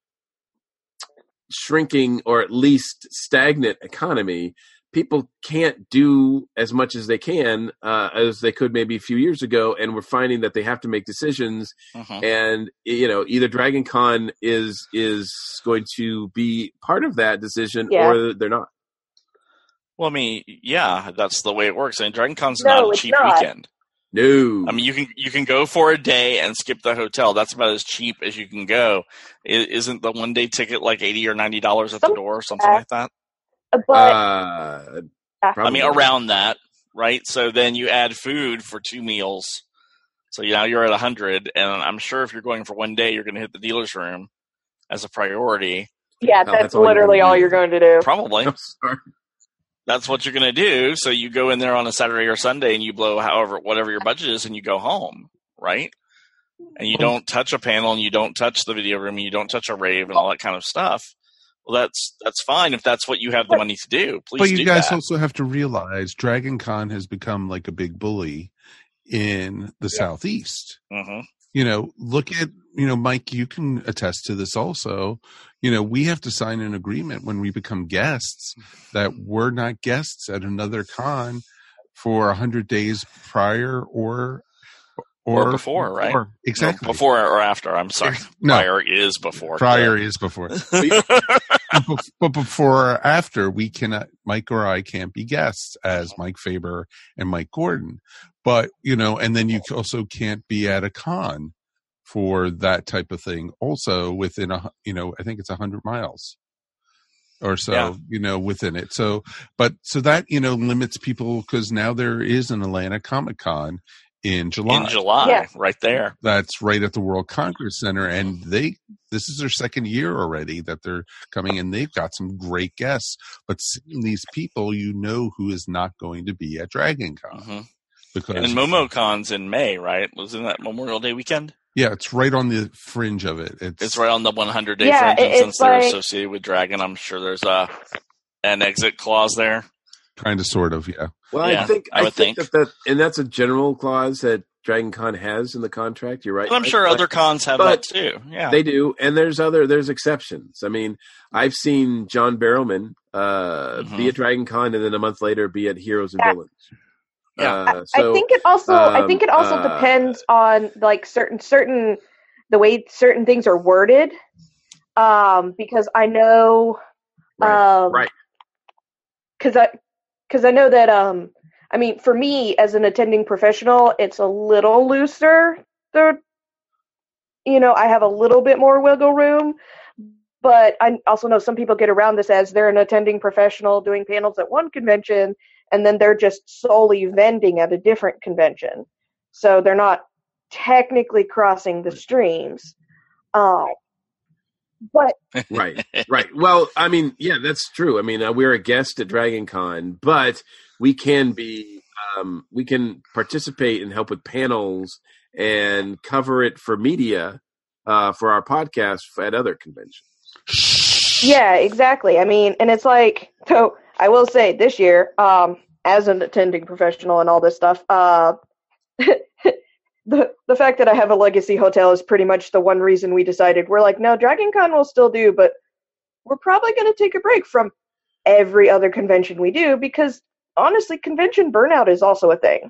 shrinking or at least stagnant economy, people can't do as much as they can uh, as they could maybe a few years ago, and we're finding that they have to make decisions. Mhm. And you know, either Dragon Con is is going to be part of that decision, Yeah. or they're not. Well, I mean, yeah, that's the way it works. I mean, Dragon Con's No, not a it's cheap not. weekend. No, I mean, you can you can go for a day and skip the hotel. That's about as cheap as you can go. I, isn't the one day ticket like eighty or ninety dollars at the Some- door or something like that? but uh, I probably. mean, around that, right? So then you add food for two meals. So now you're at a hundred, and I'm sure if you're going for one day, you're going to hit the dealer's room as a priority. Yeah, Oh, that's, that's all you're literally gonna all do. you're going to do. Probably. I'm sorry. That's what you're going to do. So you go in there on a Saturday or Sunday and you blow however whatever your budget is and you go home, right? And you don't touch a panel and you don't touch the video room and you don't touch a rave and all that kind of stuff. Well, that's that's fine if that's what you have the money to do. Please But you do guys that. also have to realize Dragon Con has become like a big bully in the Yeah. Southeast. Mm-hmm. You know, look at, you know, Mike, you can attest to this also. You know, we have to sign an agreement when we become guests that we're not guests at another con for a hundred days prior or Or before, right? or- exactly. No, before or after. I'm sorry. No. Prior is before. Prior is before. but, bef- but before or after, we cannot, Mike or I can't be guests as Mike Faber and Mike Gordon. But, you know, and then you also can't be at a con for that type of thing. Also within a, you know, I think it's a hundred miles or so, Yeah. you know, within it. So, but, so that, you know, limits people because now there is an Atlanta Comic Con in July. In July, Yeah. right there. That's right at the World Congress Center. And they, this is their second year already that they're coming and they've got some great guests, but seeing these people, you know, who is not going to be at Dragon Con hmm because And MomoCon's in May, right? Wasn't that Memorial Day weekend? yeah, it's right on the fringe of it. It's, It's right on the one hundred day Yeah, fringe, it- and it's since they're like- associated with Dragon, I'm sure there's a an exit clause there. kind of, sort of, yeah. Well, Yeah, I think I I, would think, think. that, that and that's a general clause that Dragon Con has in the contract. You're right. But I'm Mike, sure but other cons have but that too. Yeah. They do, and there's other there's exceptions. I mean, I've seen John Barrowman uh, Mhm. be at Dragon Con and then a month later be at Heroes and Yeah. Villains. Yeah. Uh, so, I think it also I think it um, also uh, depends on like certain certain the way certain things are worded. Um, because I know right, um right. because I because I know that um I mean for me as an attending professional it's a little looser. The you know I have a little bit more wiggle room, but I also know some people get around this as they're an attending professional doing panels at one convention and then they're just solely vending at a different convention, so they're not technically crossing the streams. Um, but right, right. Well, I mean, yeah, that's true. I mean, uh, we're a guest at Dragon Con, but we can be, um, we can participate and help with panels and cover it for media uh, for our podcast at other conventions. yeah, exactly. I mean, and it's like, so I will say this year, um, as an attending professional and all this stuff, uh, the the fact that I have a legacy hotel is pretty much the one reason we decided we're like, no, Dragon Con will still do, but we're probably going to take a break from every other convention we do because honestly, convention burnout is also a thing.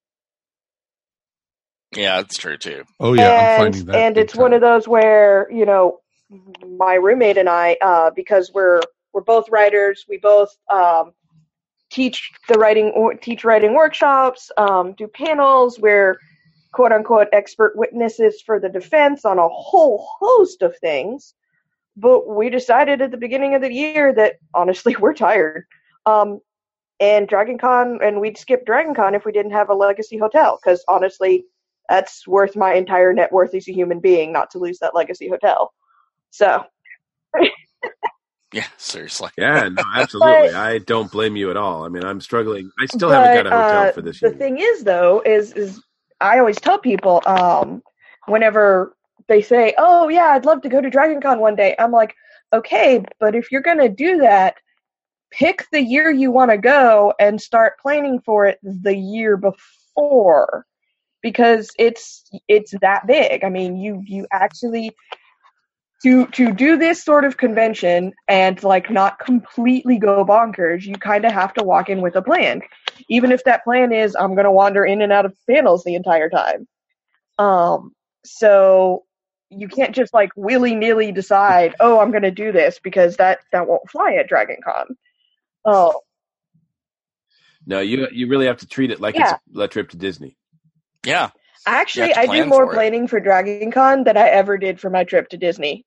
Yeah, that's true too. Oh yeah, I'm and finding that. and big it's one time. of those where you know my roommate and I, uh, because we're we're both writers, we both um, teach the writing or teach writing workshops, um, do panels. We're quote unquote expert witnesses for the defense on a whole host of things. But we decided at the beginning of the year that honestly we're tired. Um, and Dragon Con, and we'd skip Dragon Con if we didn't have a legacy hotel, because honestly, that's worth my entire net worth as a human being not to lose that legacy hotel. So, Yeah, seriously. Yeah, no, absolutely. But- I don't blame you at all. I mean, I'm struggling. I still haven't got a hotel uh, for this the year. thing is, though, is is I always tell people, um, whenever they say, "Oh yeah, I'd love to go to Dragon Con one day," I'm like, "Okay, but if you're gonna do that, pick the year you want to go and start planning for it the year before, because it's it's that big. I mean, you you actually." To to do this sort of convention and like not completely go bonkers, you kind of have to walk in with a plan, even if that plan is I'm going to wander in and out of panels the entire time. Um, so you can't just like willy nilly decide, oh, I'm going to do this, because that that won't fly at Dragon Con. Oh, No, you you really have to treat it like Yeah. it's a, a trip to Disney. Yeah. actually, You have I to do plan more for it. planning for Dragon Con than I ever did for my trip to Disney.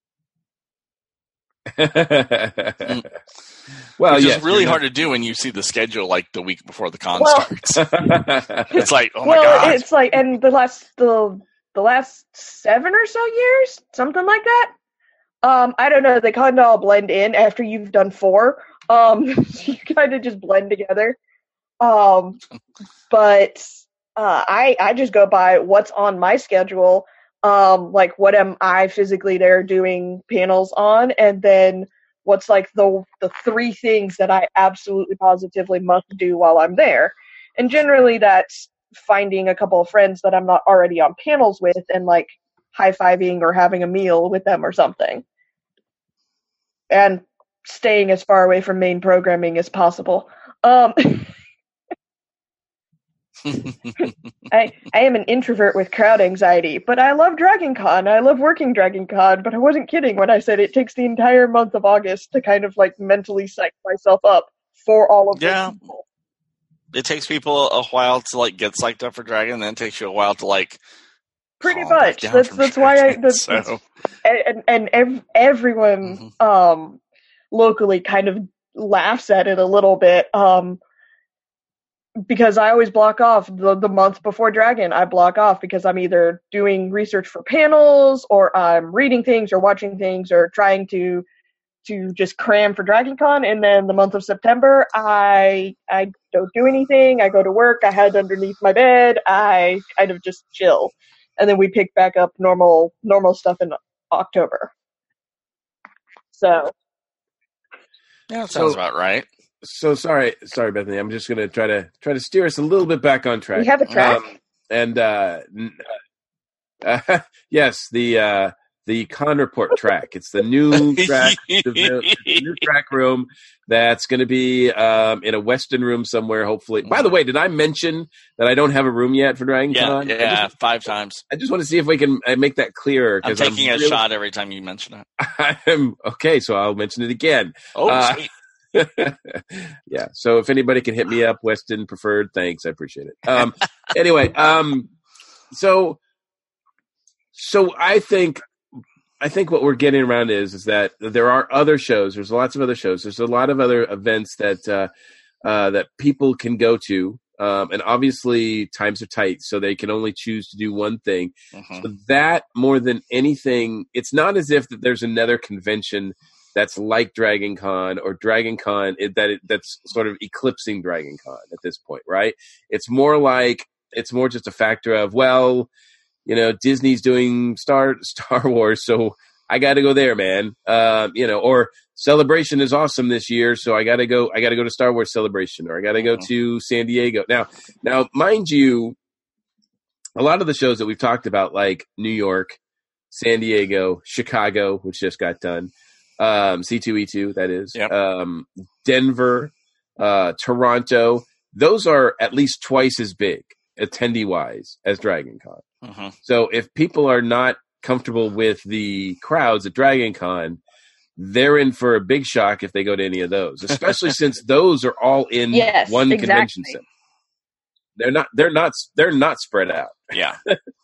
well, Which yes, is really you're hard to do when you see the schedule like the week before the con Well- starts. not- It's like, oh my well, god. it's like, and the last the the last seven or so years, something like that. Um, I don't know. They kind of all blend in after you've done four. Um, you kind of just blend together. Um, but uh, I I just go by what's on my schedule. Um, like what am I physically there doing panels on, and then what's like the the three things that I absolutely positively must do while I'm there. And generally, that's finding a couple of friends that I'm not already on panels with, and like high-fiving or having a meal with them or something. And staying as far away from main programming as possible. Um, I I am an introvert with crowd anxiety, but I love Dragon Con. I love working Dragon Con, but I wasn't kidding when I said it takes the entire month of August to kind of like mentally psych myself up for all of Yeah. those people. It takes people a while to like get psyched up for Dragon, and then it takes you a while to like Pretty calm back much. down That's from that's why I Dragon, that's, so. that's- and and ev- everyone Mhm. um locally kind of laughs at it a little bit um because I always block off the the month before Dragon. I block off because I'm either doing research for panels or I'm reading things or watching things or trying to to just cram for Dragon Con. And then the month of September, I I don't do anything. I go to work. I hide underneath my bed. I kind of just chill. And then we pick back up normal normal stuff in October. So Yeah, that sounds So- about right. So sorry, sorry, Bethany. I'm just going to try to try to steer us a little bit back on track. we have a track. Um, and uh, n- uh, yes, the uh, the con report track. It's the new track, the, the new track room that's going to be um, in a Weston room somewhere. Hopefully. By the way, did I mention that I don't have a room yet for Dragon Yeah, Con? I yeah, just, five times. I just want to see if we can uh, make that clearer. I'm 'cause taking a really- shot every time you mention it. I'm okay, so I'll mention it again. Oh, Uh, sweet. Yeah. So if anybody can hit me up, Weston preferred, thanks. I appreciate it. Um, anyway, um, so, so I think, I think what we're getting around is, is that there are other shows. There's lots of other shows. There's a lot of other events that, uh, uh, that people can go to. Um, and obviously times are tight, so they can only choose to do one thing. Mhm. So that more than anything, it's not as if that there's another convention that's like Dragon Con or Dragon Con it, that it, that's sort of eclipsing Dragon Con at this point, right? It's more like it's more just a factor of, well, you know, Disney's doing Star Star Wars, so I got to go there, man. Um, you know, or Celebration is awesome this year, so I got to go. I got to go to Star Wars Celebration, or I got to go to San Diego. Now, now, mind you, a lot of the shows that we've talked about, like New York, San Diego, Chicago, which just got done. Um, C two E two, that is, Yep. um, Denver, uh, Toronto. Those are at least twice as big attendee wise as Dragon Con. Mhm. So if people are not comfortable with the crowds at Dragon Con, they're in for a big shock if they go to any of those, especially since those are all in Yes, one convention exactly. center. They're not. They're not. They're not spread out. Yeah.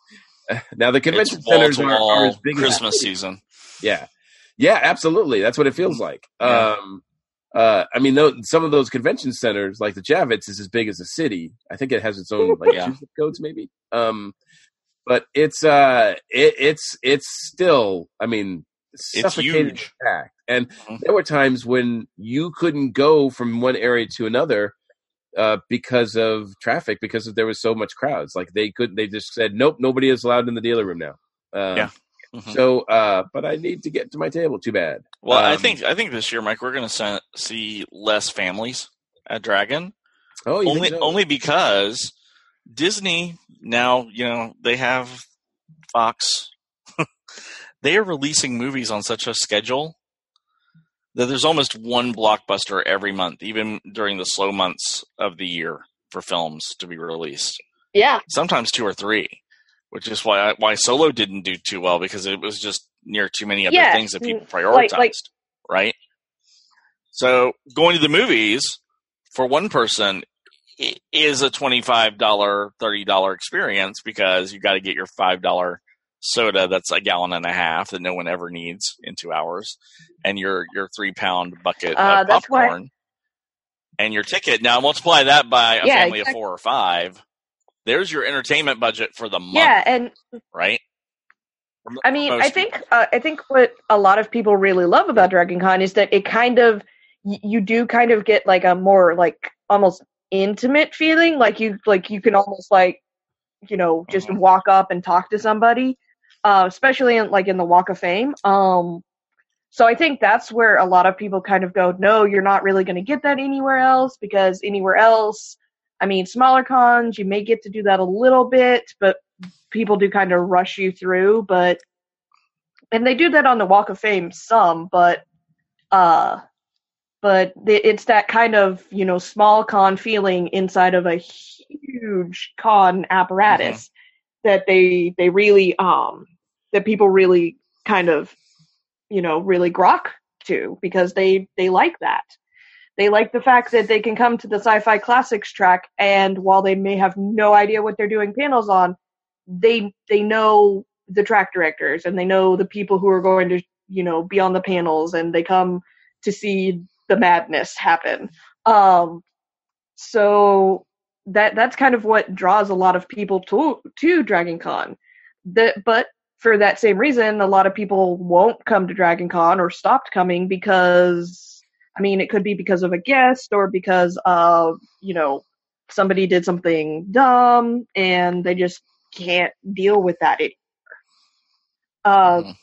Now the convention It's wall centers to are, are wall as big Christmas as season. Yeah, yeah, absolutely. That's what it feels like. Yeah. Um, uh, I mean, though, some of those convention centers, like the Javits, is as big as a city. I think it has its own like Yeah. two zip codes, maybe. Um, but it's uh, it, it's it's still. I mean, It's suffocatingly huge. packed. And Mhm. there were times when you couldn't go from one area to another uh, because of traffic, because of, there was so much crowds. Like they could, they just said, nope, nobody is allowed in the dealer room now. Um, Yeah. Mhm. So, uh, but I need to get to my table. Too bad. Well, I Um, think I think this year, Mike, we're going to see less families at Dragon. Oh, you only think so? only because Disney now, you know, they have Fox. They are releasing movies on such a schedule that there's almost one blockbuster every month, even during the slow months of the year for films to be released. Yeah. Sometimes two or three, which is why why Solo didn't do too well, because it was just near too many other Yeah, things that people mm, prioritized, like- like- right? So going to the movies for one person i- is a twenty-five dollars, thirty dollars experience, because you got to get your five dollars soda that's a gallon and a half that no one ever needs in two hours, and your your three pound bucket Uh, of that's why- popcorn, and your ticket. Now multiply that by a Yeah, family exactly. of four or five. There's your entertainment budget for the month, Yeah, and right? I mean, Most I think uh, I think what a lot of people really love about Dragon Con is that it kind of y- you do kind of get like a more like almost intimate feeling, like you like you can almost like you know just Mhm. walk up and talk to somebody, uh, especially in like in the Walk of Fame. Um, so I think that's where a lot of people kind of go, no, you're not really going to get that anywhere else because anywhere else, I mean, smaller cons you may get to do that a little bit, but people do kind of rush you through, but and they do that on the Walk of Fame some, but uh but it's that kind of, you know, small con feeling inside of a huge con apparatus mm-hmm. that they they really um that people really kind of, you know, really grok to because they they like that. They like the fact that they can come to the Sci-Fi Classics track and while they may have no idea what they're doing panels on, they they know the track directors and they know the people who are going to, you know, be on the panels and they come to see the madness happen. Um, so that that's kind of what draws a lot of people to to Dragon Con. The, but for that same reason, a lot of people won't come to Dragon Con or stopped coming because, I mean, it could be because of a guest or because of, you know, somebody did something dumb and they just can't deal with that anymore. Uh, mm-hmm.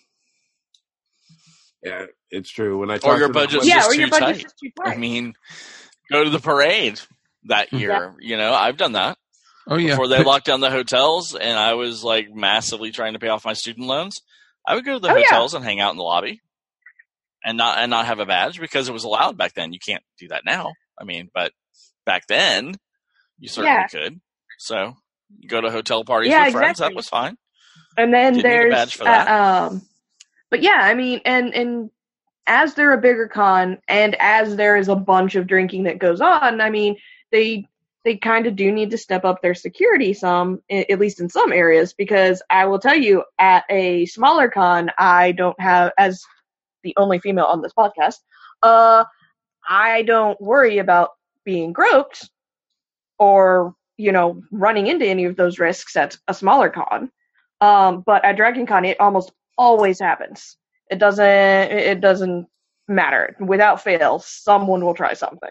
Yeah, it's true. When I or your budget's yeah, just or too your budget's tight. just too tight. I mean, go to the parade that year. Yeah. You know, I've done that. Oh yeah. Before they locked down the hotels, and I was like massively trying to pay off my student loans. I would go to the oh, hotels yeah. and hang out in the lobby, and not and not have a badge because it was allowed back then. You can't do that now. I mean, but back then you certainly yeah. could. So you go to hotel parties yeah, with friends. exactly. That was fine. And then Didn't there's need a badge for that. Uh, um, but yeah, I mean, and and as they're a bigger con, and as there is a bunch of drinking that goes on, I mean, they. They kind of do need to step up their security some, at least in some areas, because I will tell you, at a smaller con, I don't have, as the only female on this podcast, uh, I don't worry about being groped or, you know, running into any of those risks at a smaller con. Um, but at Dragon Con, it almost always happens. It doesn't, it doesn't matter. Without fail, someone will try something.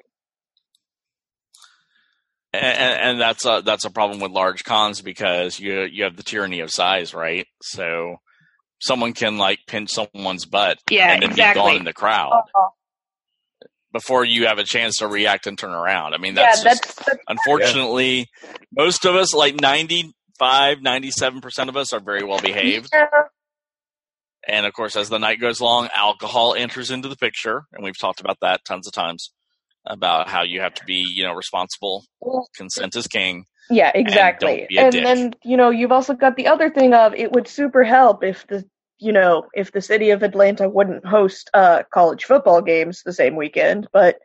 And, and that's a, that's a problem with large cons because you you have the tyranny of size, right? So someone can like pinch someone's butt yeah, and then exactly. be gone in the crowd uh-huh. before you have a chance to react and turn around. I mean, that's, yeah, just, that's, that's unfortunately, yeah. most of us, like ninety-five, ninety-seven percent of us are very well behaved. Yeah. And of course, as the night goes along, alcohol enters into the picture. And we've talked about that tons of times. About how you have to be, you know, responsible. Consent is king. Yeah, exactly. And, and then, you know, you've also got the other thing of it would super help if the, you know, if the city of Atlanta wouldn't host uh, college football games the same weekend. But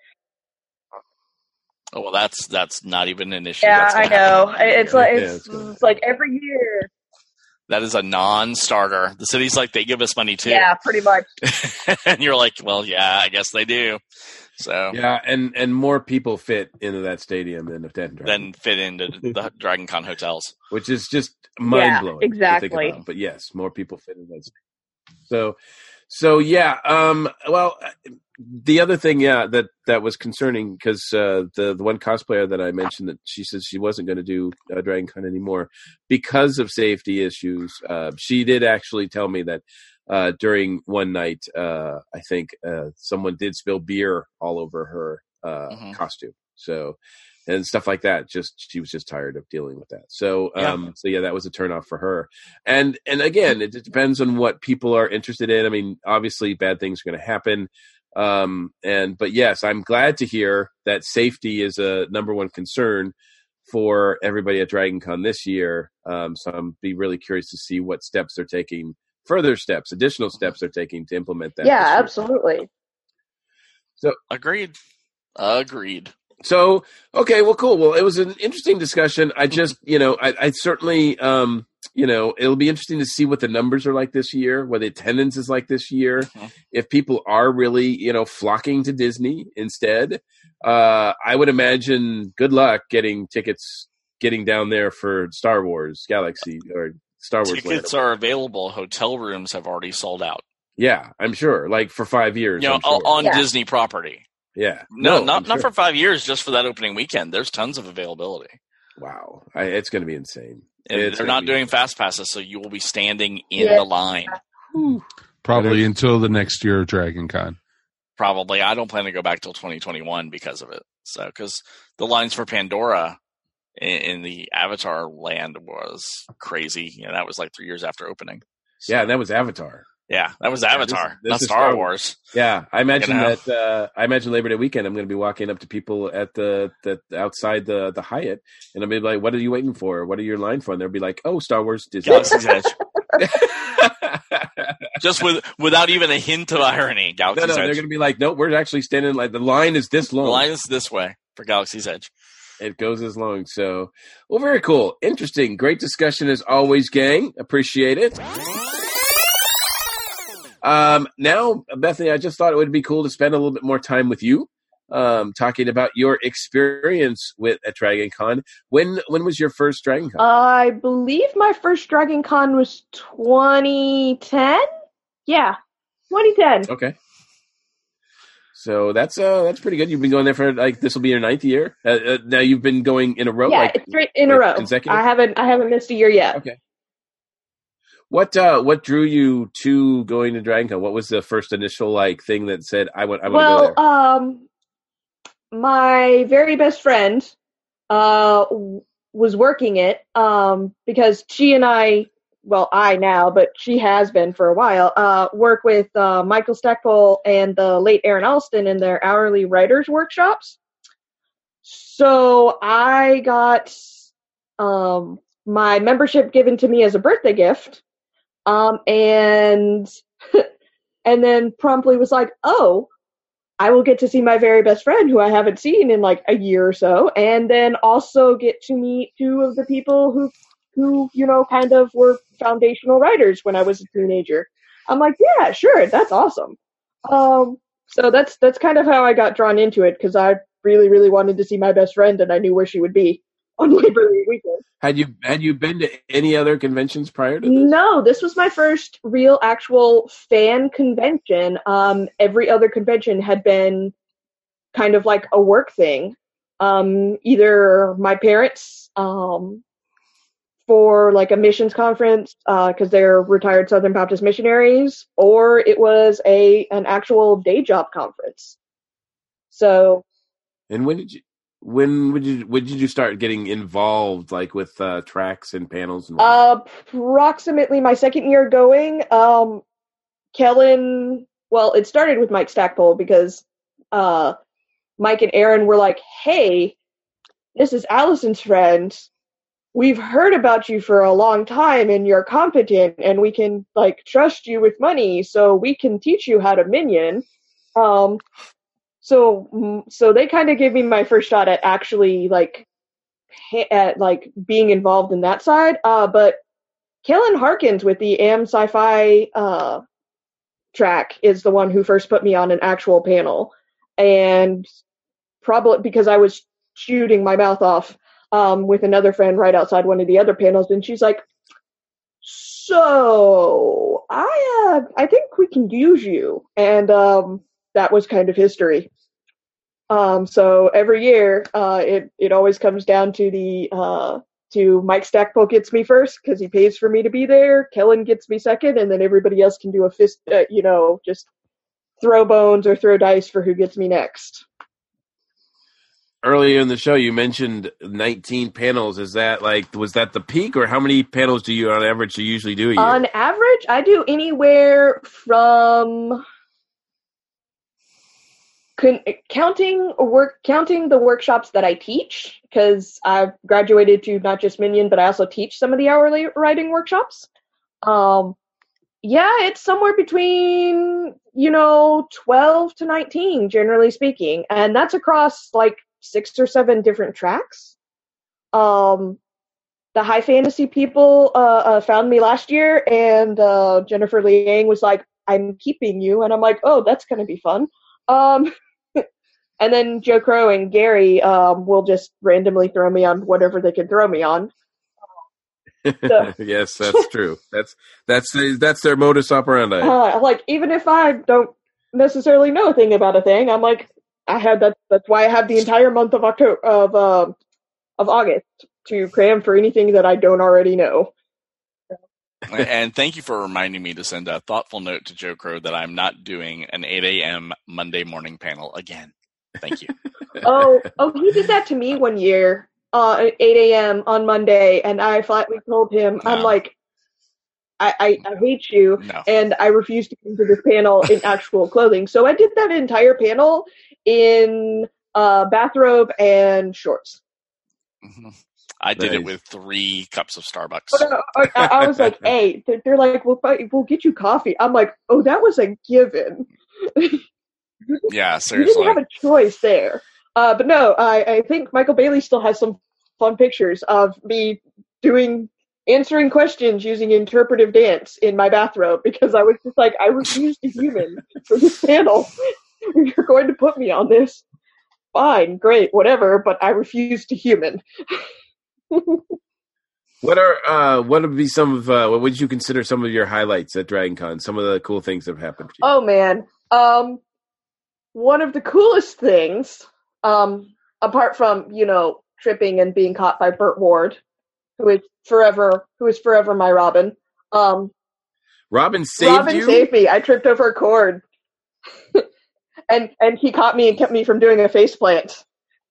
oh well, that's that's not even an issue. Yeah, that's I know. Happen. It's like it's, yeah, it's like every year. That is a non-starter. The city's like, they give us money too. Yeah, pretty much. And you're like, well, yeah, I guess they do. So yeah, and, and more people fit into that stadium than if that than fit into the Dragon Con hotels, which is just mind blowing. Yeah, exactly. To think about. But yes, more people fit in that stadium. So, so yeah. Um. Well, the other thing, yeah, that that was concerning because uh, the the one cosplayer that I mentioned that she said she wasn't going to do uh, Dragon Con anymore because of safety issues. Uh, she did actually tell me that. Uh, during one night, uh, I think uh, someone did spill beer all over her uh, mm-hmm. costume. So, and stuff like that. Just she was just tired of dealing with that. So, um, yeah. so yeah, that was a turnoff for her. And and again, it depends on what people are interested in. I mean, obviously, bad things are going to happen. Um, and but yes, I'm glad to hear that safety is a number one concern for everybody at Dragon Con this year. Um, so I'm be really curious to see what steps they're taking. Further steps, additional steps they're taking to implement that. Yeah, absolutely. So agreed. Agreed. So, okay, well, cool. Well, it was an interesting discussion. I just, you know, I, I certainly, um, you know, it'll be interesting to see what the numbers are like this year, what the attendance is like this year. Mm-hmm. If people are really, you know, flocking to Disney instead, uh, I would imagine good luck getting tickets, getting down there for Star Wars Galaxy or Star Wars tickets land. are available. Hotel rooms have already sold out. Yeah, I'm sure. Like for five years. You know, I'm sure. on Yeah. Disney property. Yeah. No, No, not I'm not sure. for five years, just for that opening weekend. There's tons of availability. Wow. I, it's going to be insane. And It's they're gonna not be doing insane. fast passes, so you will be standing in Yeah. the line. Probably until the next year of Dragon Con. Probably. I don't plan to go back till twenty twenty-one because of it. So, because the lines for Pandora in, in the Avatar land was crazy. You know, that was like three years after opening. So, Yeah, that was Avatar. yeah, that was Yeah, Avatar, this- this not is Star Star Wars. Yeah, I imagine You know? that. Uh, I imagine Labor Day weekend. I'm going to be walking up to people at the, the outside the the Hyatt, and I'll be like, "What are you waiting for? What are your line for?" And they'll be like, "Oh, Star Wars, Disney." Galaxy's Edge. Just with without even a hint of irony. no, Galaxy's no, they're Edge. going to be like, "No, we're actually standing like the line is this The long. line is this way for Galaxy's Edge. It goes as long." So, well, very cool, interesting, great discussion as always, gang. Appreciate it. Um, now, Bethany, I just thought it would be cool to spend a little bit more time with you, um, talking about your experience with at Dragon Con. When when was your first Dragon Con? I believe my first Dragon Con was twenty ten. Yeah, twenty ten. Okay. So that's uh that's pretty good. You've been going there for like this will be your ninth year. Uh, uh, now you've been going in a row. Yeah, like, it's straight in a like row. consecutive? I haven't I haven't missed a year yet. Okay. What uh what drew you to going to Dragon Con? What was the first initial like thing that said I want I want to go Well, there? um, my very best friend, uh, w- was working it, um, because she and I, well, I now, but she has been for a while, uh, work with, uh, Michael Stackpole and the late Aaron Alston in their hourly writers workshops. So I got, um, my membership given to me as a birthday gift, um, and, and then promptly was like, oh, I will get to see my very best friend who I haven't seen in like a year or so, and then also get to meet two of the people who, who, you know, kind of were foundational writers when I was a teenager. I'm like, yeah, sure, that's awesome. Um, so that's, that's kind of how I got drawn into it, because I really, really wanted to see my best friend, and I knew where she would be on Labor Day weekend. Had you had you been to any other conventions prior to this? No, this was my first real actual fan convention. Um, every other convention had been kind of like a work thing. Um, either my parents, um, for like a missions conference, uh, cause they're retired Southern Baptist missionaries, or it was a, an actual day job conference. So, And when did you when would you when did you start getting involved like with uh tracks and panels and whatnot? approximately my second year going, um, Kellen, well, it started with Mike Stackpole because, uh, Mike and Aaron were like, hey, this is Allison's friend. We've heard about you for a long time and you're competent and we can like trust you with money so we can teach you how to minion. Um, so, so they kind of gave me my first shot at actually like, at like being involved in that side. Uh, but Kellen Harkins with the A M Sci-Fi, uh, track is the one who first put me on an actual panel, and probably because I was shooting my mouth off um, with another friend right outside one of the other panels, and she's like, "So I uh, I think we can use you," and um, that was kind of history. Um, so every year, uh, it it always comes down to the uh, to Mike Stackpole gets me first because he pays for me to be there. Kellen gets me second, and then everybody else can do a fist, uh, you know, just throw bones or throw dice for who gets me next. Earlier in the show, you mentioned nineteen panels. Is that like was that the peak, or how many panels do you on average you usually do a year? On average, I do anywhere from con- counting work counting the workshops that I teach, because I've graduated to not just Minion, but I also teach some of the hourly writing workshops. Um, yeah, it's somewhere between, you know, twelve to nineteen, generally speaking, and that's across like six or seven different tracks. Um, the high fantasy people uh, uh, found me last year, and uh, Jennifer Liang was like, "I'm keeping you," and I'm like, "Oh, that's gonna be fun." Um, and then Joe Crow and Gary um, will just randomly throw me on whatever they can throw me on. So, yes, that's true. That's that's that's their modus operandi. Uh, like, even if I don't necessarily know a thing about a thing, I'm like, I have that. That's why I have the entire month of October of uh, of August to cram for anything that I don't already know. And thank you for reminding me to send a thoughtful note to Joe Crow that I'm not doing an eight a.m. Monday morning panel again. Thank you. oh, oh, he did that to me one year, uh, at eight a.m. on Monday, and I flatly told him, No. I'm like, I, I, I hate you, No. and I refuse to come to this panel in actual clothing. So I did that entire panel in uh, bathrobe and shorts. Mm-hmm. I did Nice. it with three cups of Starbucks. Oh, no, I, I was like, hey, they're, they're like, we'll, we'll get you coffee. I'm like, oh, that was a given. Yeah, You seriously. didn't have a choice there. Uh, but no, I, I think Michael Bailey still has some fun pictures of me doing, answering questions using interpretive dance in my bathrobe because I was just like, I refuse to human for this panel. You're going to put me on this. Fine, great, whatever, but I refuse to human. What are uh, what would be some of uh, what would you consider some of your highlights at DragonCon? Some of the cool things that have happened to you. Oh man, um, one of the coolest things, um, apart from you know tripping and being caught by Burt Ward, who is forever who is forever my Robin. Um, Robin saved Robin you. saved me. I tripped over a cord, and and he caught me and kept me from doing a faceplant.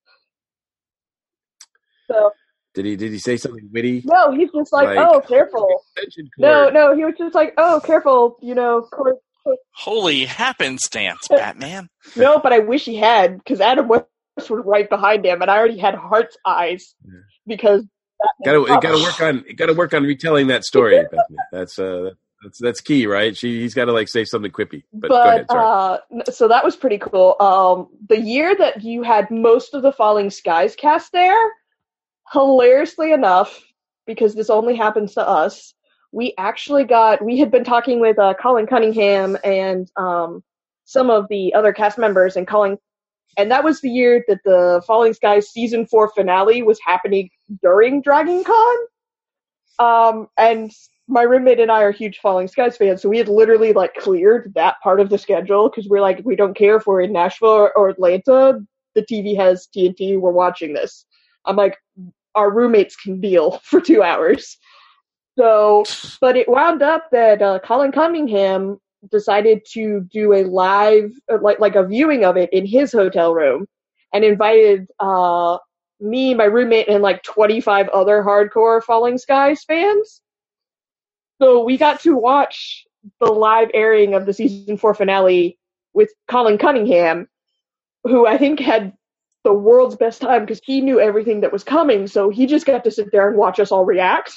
So. Did he did he say something witty? No, he's just like, Like, oh, careful. Extension No, cord. no, he was just like, oh, careful, you know. cord- cord- Holy happenstance, Batman. No, but I wish he had, because Adam West was right behind him, and I already had heart's eyes Yeah. because. Gotta gotta work on gotta work on retelling that story, Bethany. That's uh that's that's key, right? She he's got to like say something quippy. But, But, go ahead, sorry. uh, so that was pretty cool. Um, the year that you had most of the Falling Skies cast there, hilariously enough, because this only happens to us, we actually got, we had been talking with uh, Colin Cunningham and um, some of the other cast members, and Colin, and that was the year that the Falling Skies season four finale was happening during DragonCon. Um, and my roommate and I are huge Falling Skies fans, so we had literally like cleared that part of the schedule because we're like, we don't care if we're in Nashville or, or Atlanta. The T V has T N T. We're watching this. I'm like, our roommates can deal for two hours. So, but it wound up that uh, Colin Cunningham decided to do a live, like like a viewing of it in his hotel room, and invited uh, me, my roommate, and like twenty-five other hardcore Falling Skies fans. So we got to watch the live airing of the season four finale with Colin Cunningham, who I think had the world's best time because he knew everything that was coming, so he just got to sit there and watch us all react.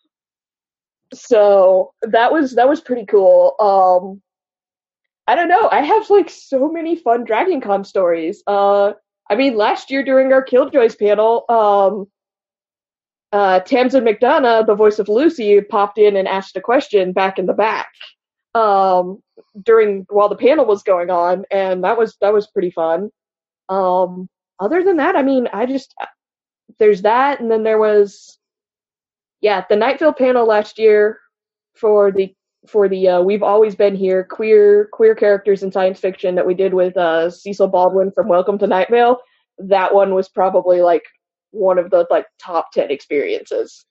So that was that was pretty cool. Um, I don't know. I have like so many fun DragonCon stories. Uh, I mean, last year during our Killjoys panel, um, uh, Tamsin McDonough, the voice of Lucy, popped in and asked a question back in the back um, during while the panel was going on, and that was that was pretty fun. Um, other than that, I mean, I just there's that, and then there was. Yeah, the Nightville panel last year for the for the uh, We've Always Been Here queer queer characters in science fiction that we did with uh, Cecil Baldwin from Welcome to Nightville. That one was probably like one of the like top ten experiences.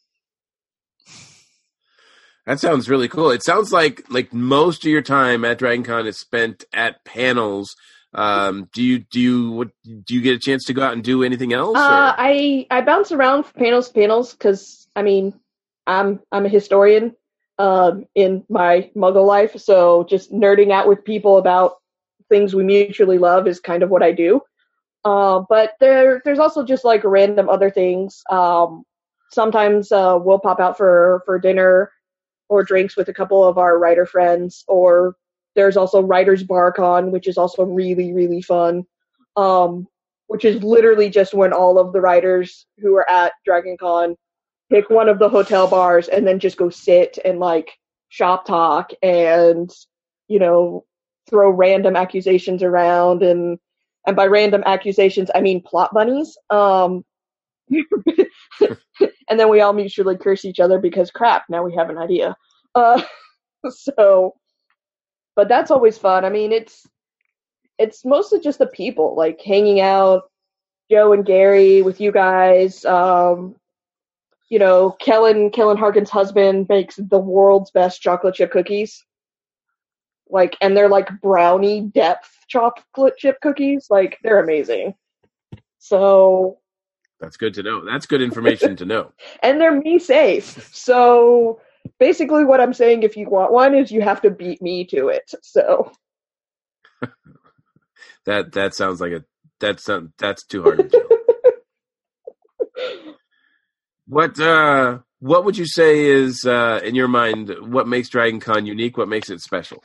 That sounds really cool. It sounds like like most of your time at DragonCon is spent at panels. Um, do you do you what, do you get a chance to go out and do anything else? Uh, or? I I bounce around from panels to panels because I mean I'm I'm a historian um, in my Muggle life, so just nerding out with people about things we mutually love is kind of what I do. Uh, but there there's also just like random other things. Um, sometimes uh, we'll pop out for for dinner or drinks with a couple of our writer friends, or there's also Writers Bar Con, which is also really, really fun, um, which is literally just when all of the writers who are at DragonCon pick one of the hotel bars and then just go sit and, like, shop talk and, you know, throw random accusations around. And, and by random accusations, I mean plot bunnies. Um, and then we all mutually curse each other because crap, now we have an idea. Uh, so, but that's always fun. I mean, it's it's mostly just the people, like hanging out, Joe and Gary with you guys. Um, you know, Kellen Kellen Harkin's husband makes the world's best chocolate chip cookies. Like, and they're like brownie depth chocolate chip cookies. Like, they're amazing. So that's good to know. That's good information to know. And they're me safe. So basically what I'm saying, if you want one, is you have to beat me to it. So that that sounds like a that's uh, that's too hard to do. What uh what would you say is uh in your mind what makes DragonCon unique? What makes it special?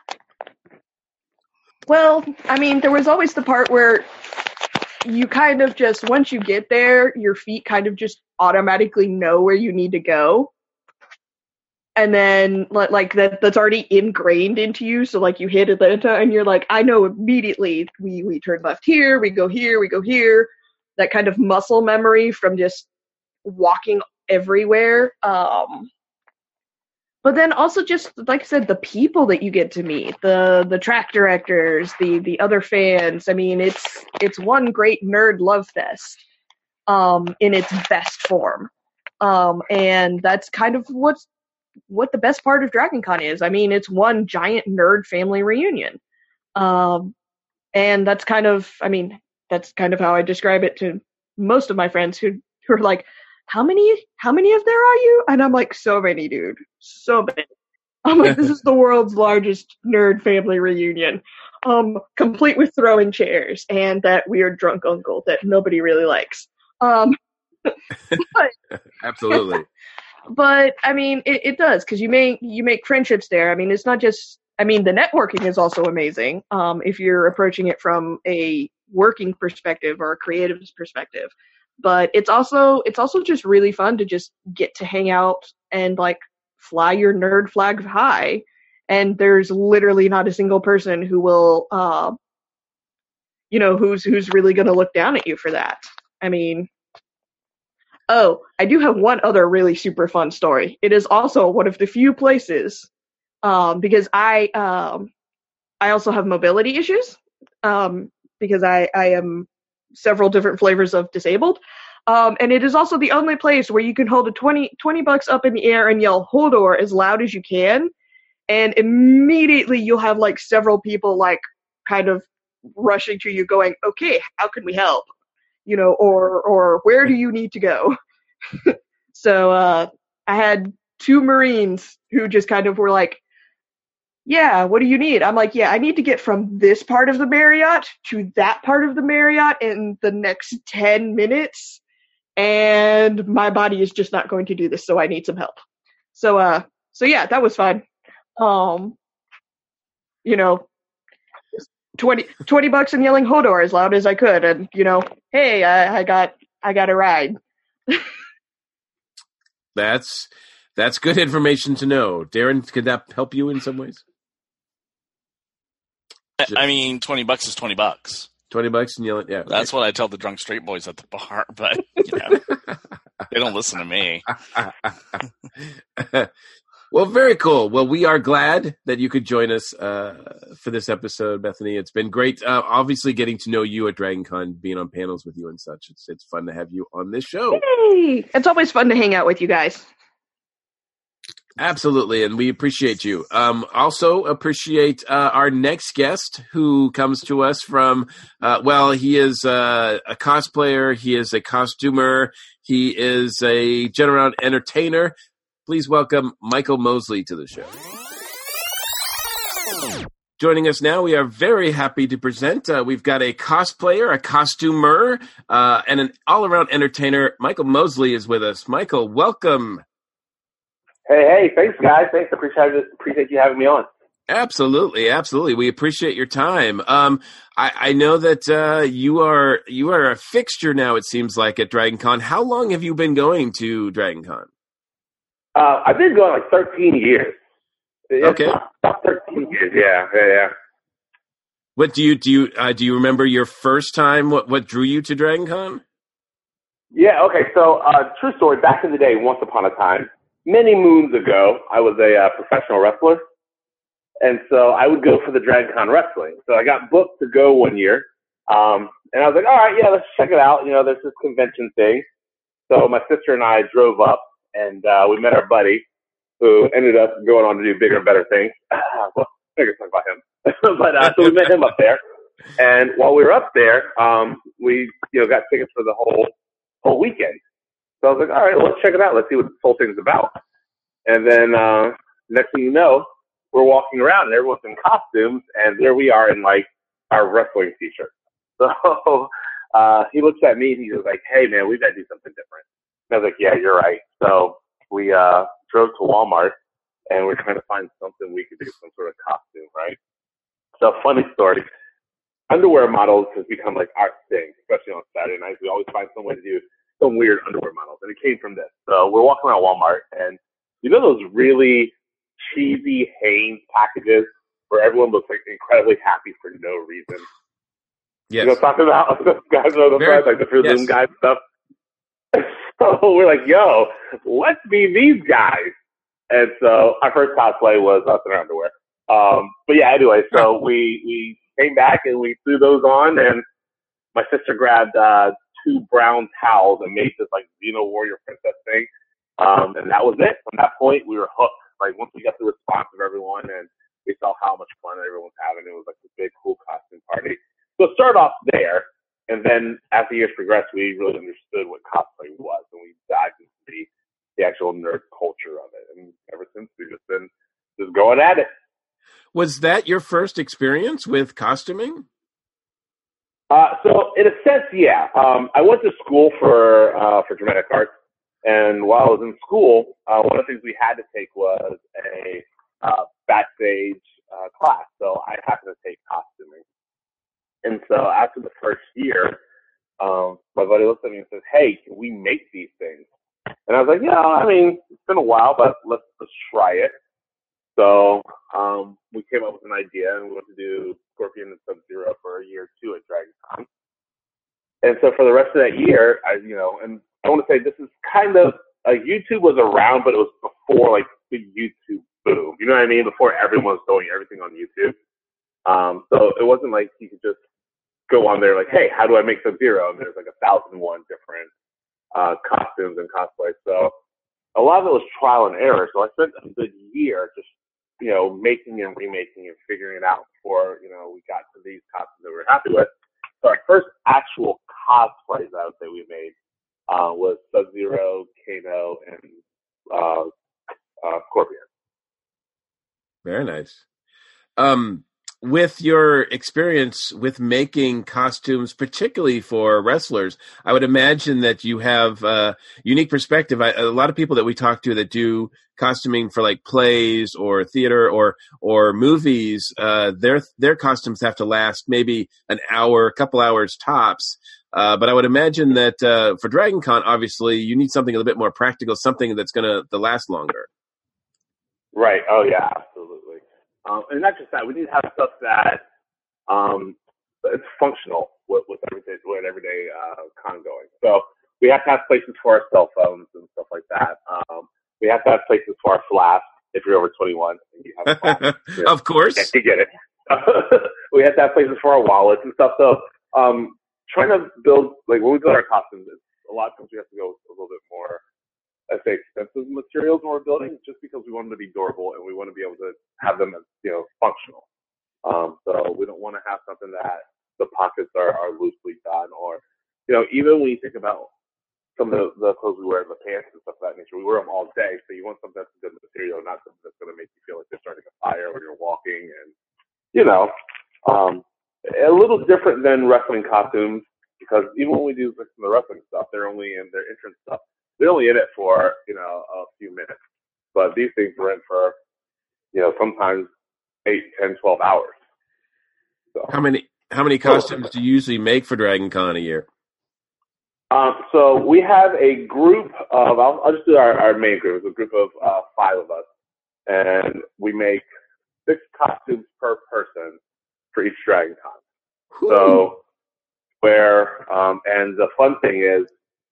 Well, I mean, there was always the part where you kind of just, once you get there, your feet kind of just automatically know where you need to go. And then, like, that that's already ingrained into you. So, like, you hit Atlanta, and you're like, I know immediately, we, we turn left here, we go here, we go here. That kind of muscle memory from just walking everywhere. Um, but then also just, like I said, the people that you get to meet, the the track directors, the the other fans. I mean, it's it's one great nerd love fest um, in its best form. Um, and that's kind of what's what the best part of DragonCon is. I mean, it's one giant nerd family reunion. Um, and that's kind of, I mean, that's kind of how I describe it to most of my friends who, who are like, how many, how many of there are you? And I'm like, so many, dude. So many. I'm like, this is the world's largest nerd family reunion. Um, complete with throwing chairs and that weird drunk uncle that nobody really likes. Um, but, Absolutely. But I mean, it, it does, because you make you make friendships there. I mean, it's not just. I mean, the networking is also amazing. Um, if you're approaching it from a working perspective or a creative's perspective, but it's also it's also just really fun to just get to hang out and like fly your nerd flag high. And there's literally not a single person who will, uh, you know, who's who's really going to look down at you for that. I mean. Oh, I do have one other really super fun story. It is also one of the few places, um, because I um, I also have mobility issues, um, because I, I am several different flavors of disabled, um, and it is also the only place where you can hold a twenty, twenty bucks up in the air and yell Hodor as loud as you can, and immediately you'll have like several people like kind of rushing to you going, okay, how can we help? You know, or or where do you need to go? So uh, I had two Marines who just kind of were like, yeah, what do you need? I'm like, yeah, I need to get from this part of the Marriott to that part of the Marriott in the next ten minutes, and my body is just not going to do this, so I need some help. So, uh, so yeah, that was fun. Um, you know, twenty, twenty bucks and yelling Hodor as loud as I could, and you know, hey, I, I got, I got a ride. That's that's good information to know. Darren, could that help you in some ways? I, I mean, twenty bucks is twenty bucks. Twenty bucks and yelling, yeah. That's what I tell the drunk straight boys at the bar, but you know, they don't listen to me. Well, very cool. Well, we are glad that you could join us uh, for this episode, Bethany. It's been great, uh, obviously, getting to know you at DragonCon, being on panels with you and such. It's it's fun to have you on this show. Yay! It's always fun to hang out with you guys. Absolutely, and we appreciate you. Um, also appreciate uh, our next guest who comes to us from, uh, well, he is uh, a cosplayer, he is a costumer, he is a general entertainer. Please welcome Michael Mosley to the show. Joining us now, we are very happy to present. Uh, we've got a cosplayer, a costumer, uh, and an all-around entertainer. Michael Mosley is with us. Michael, welcome. Hey, hey, thanks, guys. Thanks. Appreciate appreciate you having me on. Absolutely, absolutely. We appreciate your time. Um, I, I know that uh, you are you are a fixture now. It seems like at DragonCon. How long have you been going to DragonCon? Uh, I've been going like thirteen years. Okay, about, about thirteen years. Yeah, yeah, yeah. What do you do? You uh, do you remember your first time? What what drew you to DragonCon? Yeah, okay. So, uh, true story. Back in the day, once upon a time, many moons ago, I was a uh, professional wrestler. And so I would go for the Dragon Con wrestling. So I got booked to go one year. Um, and I was like, all right, yeah, let's check it out. You know, there's this convention thing. So my sister and I drove up, and uh, we met our buddy, who ended up going on to do bigger and better things. Well, I guess talk about him. but uh, so we met him up there. And while we were up there, um, we you know got tickets for the whole whole weekend. So I was like, all right, well, let's check it out. Let's see what this whole thing's about. And then uh, next thing you know, we're walking around, and everyone's in costumes, and there we are in like our wrestling t-shirts. So uh, he looks at me, and he was like, "Hey, man, we've got to do something different." And I was like, "Yeah, you're right." So we uh, drove to Walmart, and we're trying to find something we could do, some sort of costume, right? So funny story. Underwear models has become like our thing, especially on Saturday nights. We always find some way to do some weird underwear models, and it came from this. So we're walking around Walmart, and you know those really cheesy Hanes packages where everyone looks like incredibly happy for no reason. Yes. You know what I'm talking about? Those guys are the Very, friends, like the Fruit yes. Loom guys and stuff. So we're like, yo, let's be these guys. And so our first cosplay was us in our underwear. Um, but yeah, anyway, so we, we came back and we threw those on, and my sister grabbed uh, two brown towels and made this like Xena Warrior Princess thing. Um, and that was it. From that point, we were hooked. Like once we got the response of everyone and we saw how much fun everyone was having, it was like this big, cool costume party. So it started off there. And then as the years progressed, we really understood what cosplay was, and we dived into the, the actual nerd culture of it. And ever since, we've just been just going at it. Was that your first experience with costuming? Uh, so in a sense, yeah. Um, I went to school for uh, for dramatic arts, and while I was in school, uh, one of the things we had to take was a uh, backstage uh, class. So I happened to take costuming. And so after the first year, um, my buddy looks at me and says, "Hey, can we make these things?" And I was like, "Yeah, I mean, it's been a while, but let's let's try it." So um, we came up with an idea, and we went to do Scorpion and Sub-Zero for a year or two at Dragon Con. And so for the rest of that year, I, you know, and I want to say this is kind of like YouTube was around, but it was before like the YouTube boom. You know what I mean? Before everyone was doing everything on YouTube. Um, so it wasn't like you could just go on there like, "Hey, how do I make Sub-Zero?" And there's like a thousand and one different uh, costumes and cosplays. So a lot of it was trial and error. So I spent a good year just, you know, making and remaking and figuring it out before, you know, we got to these costumes that we were happy with. So our first actual cosplays I would say we made uh, was Sub-Zero, Kano, and uh, uh, Scorpion. Very nice. Um, with your experience with making costumes, particularly for wrestlers, I would imagine that you have a unique perspective. I, a lot of people that we talk to that do costuming for like plays or theater or or movies, uh, their their costumes have to last maybe an hour, a couple hours tops. Uh, but I would imagine that uh, for Dragon Con, obviously, you need something a little bit more practical, something that's going to last longer. Right. Oh, yeah, absolutely. Um, and not just that, we need to have stuff that um, it's functional with, with everyday, with everyday uh, con going. So we have to have places for our cell phones and stuff like that. Um, we have to have places for our flask if you're over twenty-one and you have a flask. You know, Of course. you get it. We have to have places for our wallets and stuff. So um, trying to build, like when we build our costumes, a lot of times we have to go a little bit more, I'd say, expensive materials when we're building, just because we want them to be durable and we want to be able to have them as, you know, functional. Um, so we don't want to have something that the pockets are, are loosely done, or, you know, even when you think about some of the, the clothes we wear, the pants and stuff of that nature, we wear them all day. So you want something that's a good material, not something that's going to make you feel like you're starting a fire when you're walking. And, you know, um, a little different than wrestling costumes, because even when we do some of the wrestling stuff, they're only in their entrance stuff. They're only in it for, you know, a few minutes. But these things are in for, you know, sometimes eight, ten, twelve hours. So. How many how many costumes do you usually make for Dragon Con a year? Um, so we have a group of, I'll, I'll just do our, our main group. It's a group of uh, five of us. And we make six costumes per person for each Dragon Con. So where, um, and the fun thing is,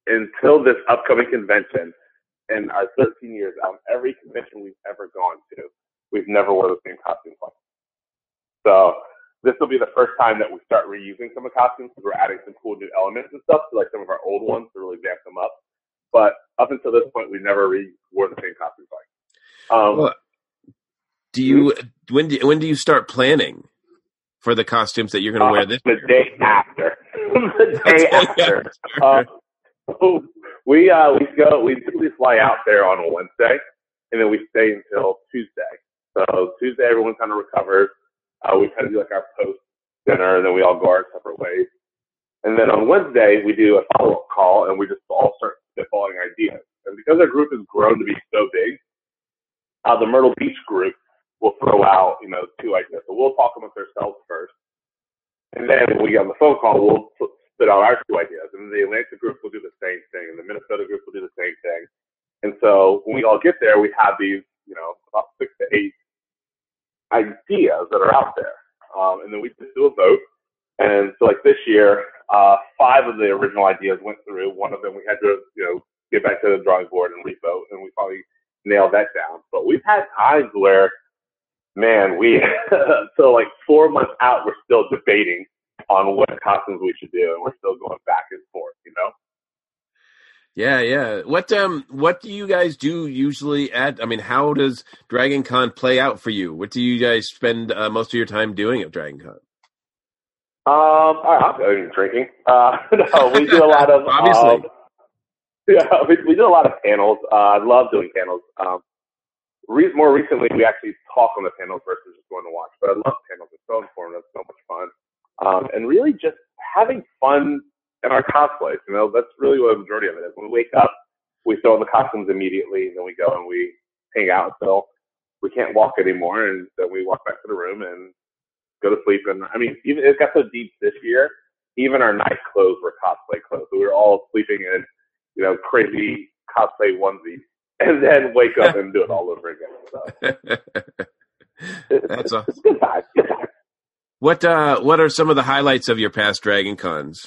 until this upcoming convention, in our thirteen years, out of every convention we've ever gone to, we've never worn the same costume twice. So this will be the first time that we start reusing some of the costumes because we're adding some cool new elements and stuff to like some of our old ones to really vamp them up. But up until this point, we never re wore the same costume twice. Um, well, do you when do when do you start planning for the costumes that you're going to uh, wear this the year? day after? the day after. Uh, so we uh, we go. We typically fly out there on a Wednesday, and then we stay until Tuesday. So Tuesday, everyone kind of recovers. Uh, we kind of do like our post dinner, and then we all go our separate ways. And then on Wednesday, we do a follow up call, and we just all start spitballing ideas. And because our group has grown to be so big, uh, the Myrtle Beach group will throw out, you know, two ideas. So we'll talk amongst ourselves first, and then when we get on the phone call, we'll spit out our two ideas. And the Atlanta group will do the same thing, and the Minnesota group will do the same thing. And so when we all get there, we have these, you know, about six to eight ideas that are out there, um, and then we just do a vote. And so, like this year, uh, five of the original ideas went through. One of them we had to, you know, get back to the drawing board and re-vote, and we finally nailed that down. But we've had times where, man, we so like four months out, we're still debating on what costumes we should do, and we're still going back and forth, you know. Yeah, yeah. What um, what do you guys do usually at? I mean, how does Dragon Con play out for you? What do you guys spend uh, most of your time doing at Dragon Con? Um, all right, I'm going drinking. Uh, no, we do a lot of obviously. Um, yeah, we, we do a lot of panels. Uh, I love doing panels. Um, re- more recently, we actually talk on the panels versus just going to watch. But I love panels. It's so informative, so much fun, um, and really just having fun in our cosplays. You know, that's really what the majority of it is. When we wake up, we throw on the costumes immediately, and then we go and we hang out until we can't walk anymore, and then we walk back to the room and go to sleep. And I mean, even it got so deep this year, even our night clothes were cosplay clothes. So we were all sleeping in, you know, crazy cosplay onesies, and then wake up and do it all over again. So it's, That's it's, it's good time. Good time. What uh, what are some of the highlights of your past Dragon Cons?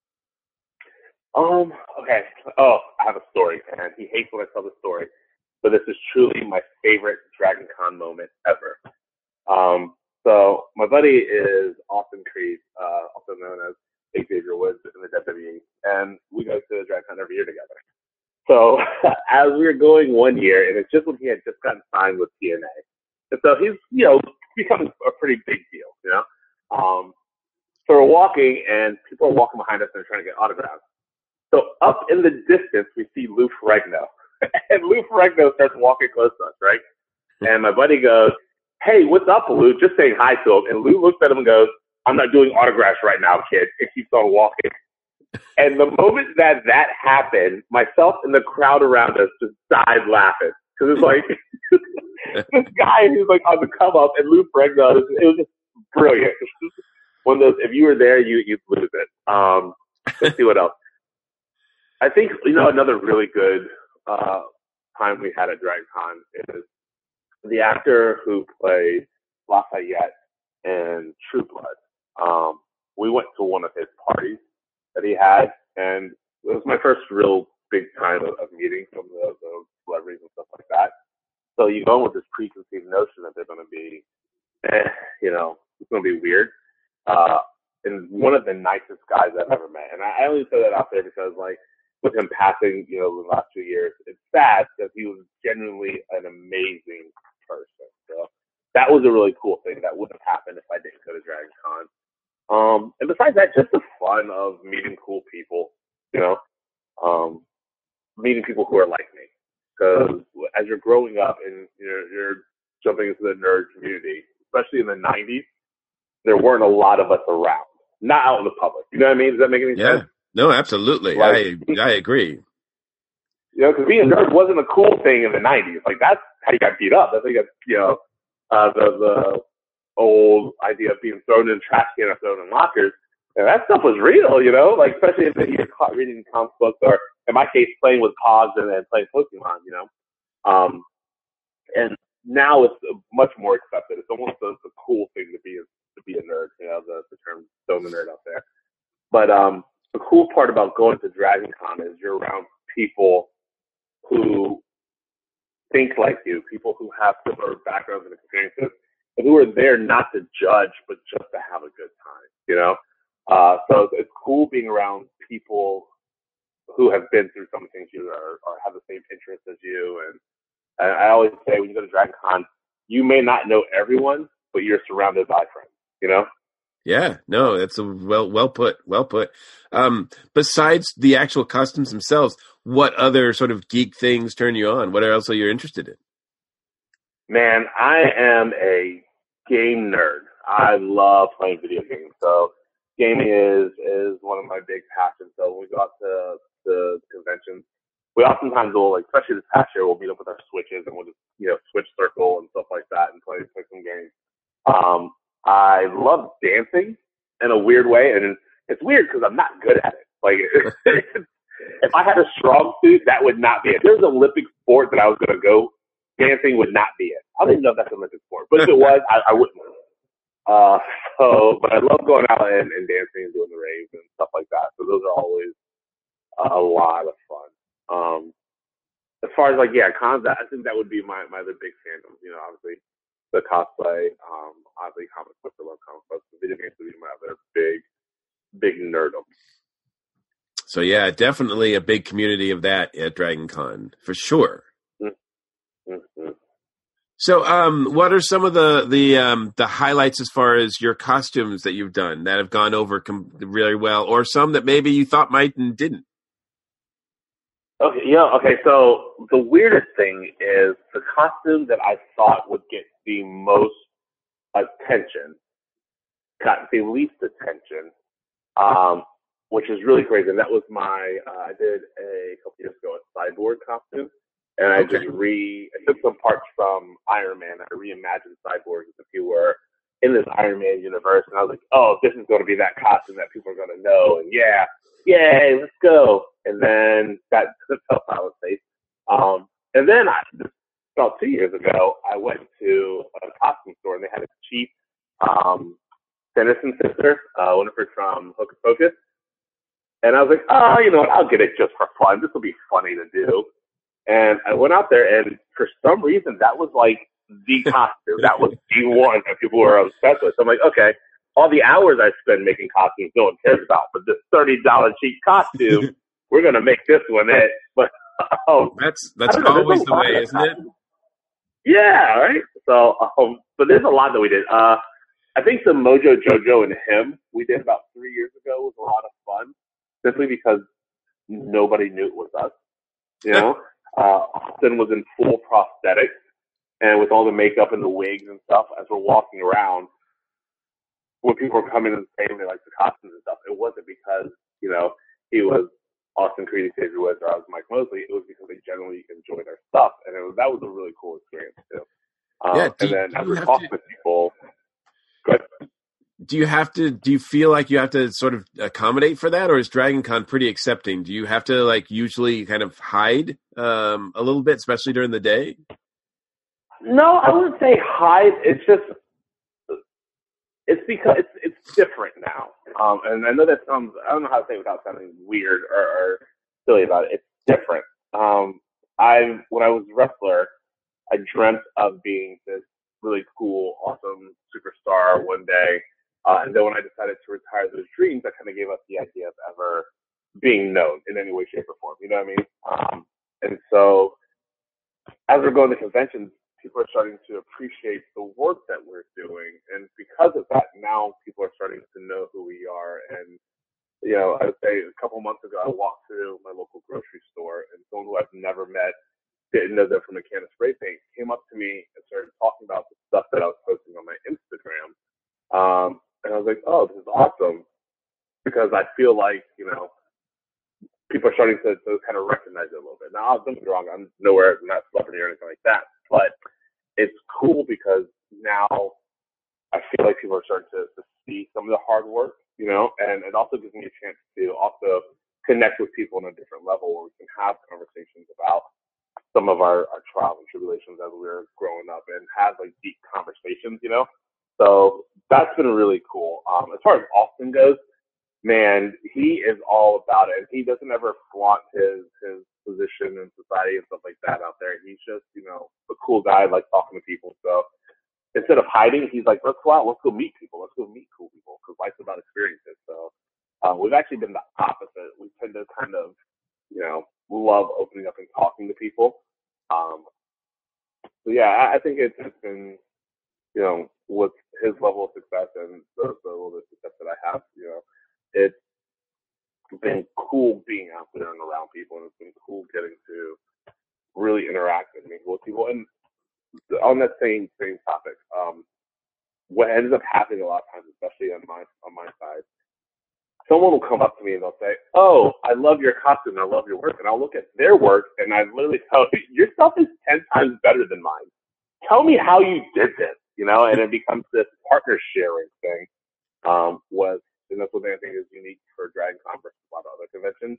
Um. Okay. Oh, I have a story, and he hates when I tell the story, but this is truly my favorite Dragon Con moment ever. Um. So my buddy is Austin Creed, uh, also known as Xavier Woods in the W W E, and we go to Dragon Con every year together. So as we were going one year, and it's just when he had just gotten signed with T N A, and so he's, you know, becoming a pretty big deal, you know. Um, so we're walking, and people are walking behind us and they're trying to get autographs. So up in the distance, we see Lou Ferrigno, and Lou Ferrigno starts walking close to us, right? And my buddy goes, "Hey, what's up, Lou?" Just saying hi to him. And Lou looks at him and goes, "I'm not doing autographs right now, kid." And keeps on walking. And the moment that that happened, myself and the crowd around us just died laughing. Because it's like, this guy who's like on the come up, and Lou Ferrigno, it was just brilliant. One of those, if you were there, you, you'd lose it. Um, let's see what else. I think, you know, another really good uh, time we had at Dragon Con is the actor who played Lafayette in True Blood. Um, we went to one of his parties that he had, and it was my first real big time of, of meeting some of the, the celebrities and stuff like that. So you go in with this preconceived notion that they're going to be, eh, you know, it's going to be weird. Uh, and one of the nicest guys I've ever met. And I, I only throw that out there because, like, with him passing, you know, the last two years, it's sad because he was genuinely an amazing person. So that was a really cool thing that wouldn't have happened if I didn't go to Dragon Con. Um, and besides that, just the fun of meeting cool people, you know, um, meeting people who are like me. Because as you're growing up and you're, you're jumping into the nerd community, especially in the nineties, there weren't a lot of us around, not out in the public. You know what I mean? Does that make any Yeah. sense? No, absolutely. Like, I I agree. You know, because being a nerd wasn't a cool thing in the nineties. Like, that's how you got beat up. That's how you got, you know, uh, the the old idea of being thrown in the trash can or thrown in lockers. And that stuff was real, you know, like, especially if you're caught reading comic books, or in my case, playing with Pogs and then playing Pokemon, you know. Um, and now it's much more accepted. It's almost a, a cool thing to be a, to be a nerd, you know, the, the term throwing the nerd out there. But um, the cool part about going to Dragon Con is you're around people who think like you, people who have similar backgrounds and experiences, and who are there not to judge, but just to have a good time, you know? Uh, so it's cool being around people who have been through some things you or, or have the same interests as you. And, and I always say when you go to Dragon Con, you may not know everyone, but you're surrounded by friends, you know? Yeah, no, that's a well, well put, well put. Um, besides the actual costumes themselves, what other sort of geek things turn you on? What else are you interested in? Man, I am a game nerd. I love playing video games. So gaming is, is one of my big passions. So when we go out to the conventions, we oftentimes will, like, especially this past year, we'll meet up with our Switches and we'll just, you know, Switch Circle and stuff like that and play, play some games. Um, I love dancing in a weird way, and it's weird because I'm not good at it. Like, if I had a strong suit, that would not be it. If there's an Olympic sport that I was going to go, dancing would not be it. I don't even know if that's an Olympic sport, but if it was, I, I wouldn't. Uh, so, but I love going out and, and dancing and doing the raves and stuff like that. So those are always a lot of fun. Um, as far as like, yeah, cons, I think that would be my, my other big fandom. You know, obviously the cosplay, um, obviously comic books, I love comic books. The video games would be my other big, big nerdom. So yeah, definitely a big community of that at Dragon Con for sure. Mm-hmm. So, um, what are some of the the um, the highlights as far as your costumes that you've done that have gone over com- really well, or some that maybe you thought might and didn't? Okay, yeah, okay. So the weirdest thing is the costume that I thought would get the most attention got the least attention, um, which is really crazy. And that was my uh, I did a couple years ago a cyborg costume. And I Okay. just re, I took some parts from Iron Man. I reimagined Cyborg as if he were in this Iron Man universe. And I was like, oh, this is going to be that costume that people are going to know. And yeah, yay, let's go. And then that fell out of face. Um, and then I, about two years ago, I went to a costume store and they had a cheap um, Sanderson sister, uh, Winifred from Hocus Pocus. And I was like, oh, you know what? I'll get it just for fun. This will be funny to do. And I went out there, and for some reason, that was like the costume. That was the one that people were obsessed with. So I'm like, okay, all the hours I spend making costumes, no one cares about. But this thirty dollars cheap costume, we're going to make this one it. But um, That's that's know, always the way, isn't it? Yeah, right? So, um, but there's a lot that we did. Uh, I think the Mojo Jojo and him we did about three years ago was a lot of fun, simply because nobody knew it was us, you know? Uh, Austin was in full prosthetics, and with all the makeup and the wigs and stuff, as we're walking around, when people were coming and saying they liked the costumes and stuff, it wasn't because, you know, he was Austin Creedy, Xavier Woods, or I was Mike Mosley. It was because they generally enjoyed our stuff, and it was, that was a really cool experience, too. Um, Yeah, do and you- then do as you we have talked to- with people, good. Do you have to? Do you feel like you have to sort of accommodate for that, or is Dragon Con pretty accepting? Do you have to like usually kind of hide um, a little bit, especially during the day? No, I wouldn't say hide. It's just, it's because it's it's different now. Um, and I know that sounds, I don't know how to say it without sounding weird or, or silly about it. It's different. Um, I when I was a wrestler, I dreamt of being this really cool, awesome superstar one day. Uh, and then when I decided to retire those dreams, that kind of gave us the idea of ever being known in any way, shape, or form. You know what I mean? Um, and so as we're going to conventions, people are starting to appreciate the work that we're doing. And because of that, now people are starting to know who we are. And, you know, I would say a couple months ago, I walked through my local grocery store, and someone who I've never met, didn't know them from a can of spray paint, came up to me and started talking about the stuff that I was posting on my Instagram. Um, and I was like, oh, this is awesome. Because I feel like, you know, people are starting to, to kind of recognize it a little bit. Now, don't get me wrong, I'm nowhere, I'm not celebrity or anything like that. But it's cool because now I feel like people are starting to, to see some of the hard work, you know, and it also gives me a chance to also connect with people on a different level where we can have conversations about some of our, our trials and tribulations as we were growing up and have like deep conversations, you know. So that's been really cool. Um, as far as Austin goes, man, he is all about it. He doesn't ever flaunt his his position in society and stuff like that out there. He's just, you know, a cool guy, like talking to people. So instead of hiding, he's like, let's go out, let's go meet people, let's go meet cool people, because life's about experiences. So uh, we've actually been the opposite. We tend to kind of, you know, love opening up and talking to people. Um, so yeah, I, I think it's, it's been, you know, with his level of success and the, the little bit of success that I have, you know, it's been cool being out there and around people, and it's been cool getting to really interact and meet with people. And on that same same topic, um, what ends up happening a lot of times, especially on my on my side, someone will come up to me and they'll say, "Oh, I love your costume, I love your work," and I'll look at their work and I literally tell you, "Your stuff is ten times better than mine. Tell me how you did this," you know. And it becomes this partner sharing thing. Um, was and that's what I think is unique for DragonCon versus a lot of other conventions.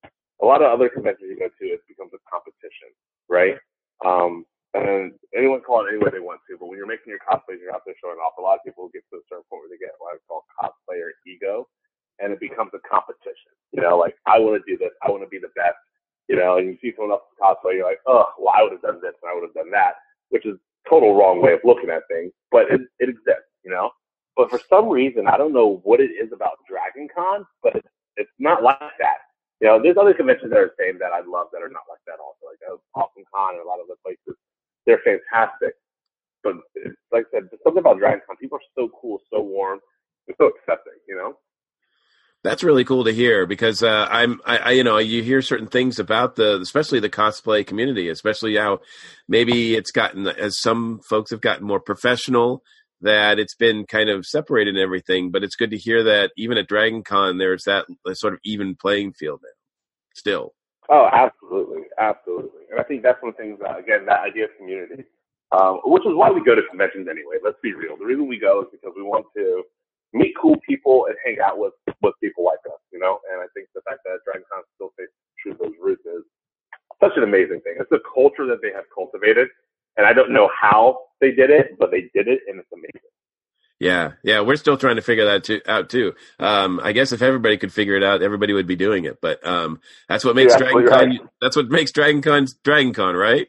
A lot of other conventions you go to, it becomes a competition, right? Um, and anyone call it any way they want to, but when you're making your cosplays, you're out there showing off. A lot of people get to a certain point where they get what I call cosplayer ego, and it becomes a competition. You know, like, I want to do this, I want to be the best, you know, and you see someone else's cosplay, you're like, oh, well, I would have done this and I would have done that, which is total wrong way of looking at things, but it, it exists, you know? But for some reason, I don't know what it is about DragonCon, but it's, it's not like that. You know, there's other conventions that are the same that I love that are not like that also. Like uh, AwesomeCon and a lot of other places, they're fantastic. But it's, like I said, there's something about DragonCon. People are so cool, so warm, and so accepting, you know? That's really cool to hear, because uh, I'm, I, I, you know, you hear certain things about the, especially the cosplay community, especially how maybe it's gotten, as some folks have gotten more professional, that it's been kind of separated and everything. But it's good to hear that even at DragonCon, there's that sort of even playing field now, still. Oh, absolutely, absolutely. And I think that's one of the things, uh, again, that idea of community, um, which is why we go to conventions anyway. Let's be real. The reason we go is because we want to meet cool people and hang out with, with people like us, you know? And I think the fact that DragonCon still stays true to those roots is such an amazing thing. It's a culture that they have cultivated, and I don't know how they did it, but they did it, and it's amazing. Yeah, yeah, we're still trying to figure that too, out too. Um, I guess if everybody could figure it out, everybody would be doing it. But um, that's what makes You're DragonCon. right. That's what makes DragonCon DragonCon, right?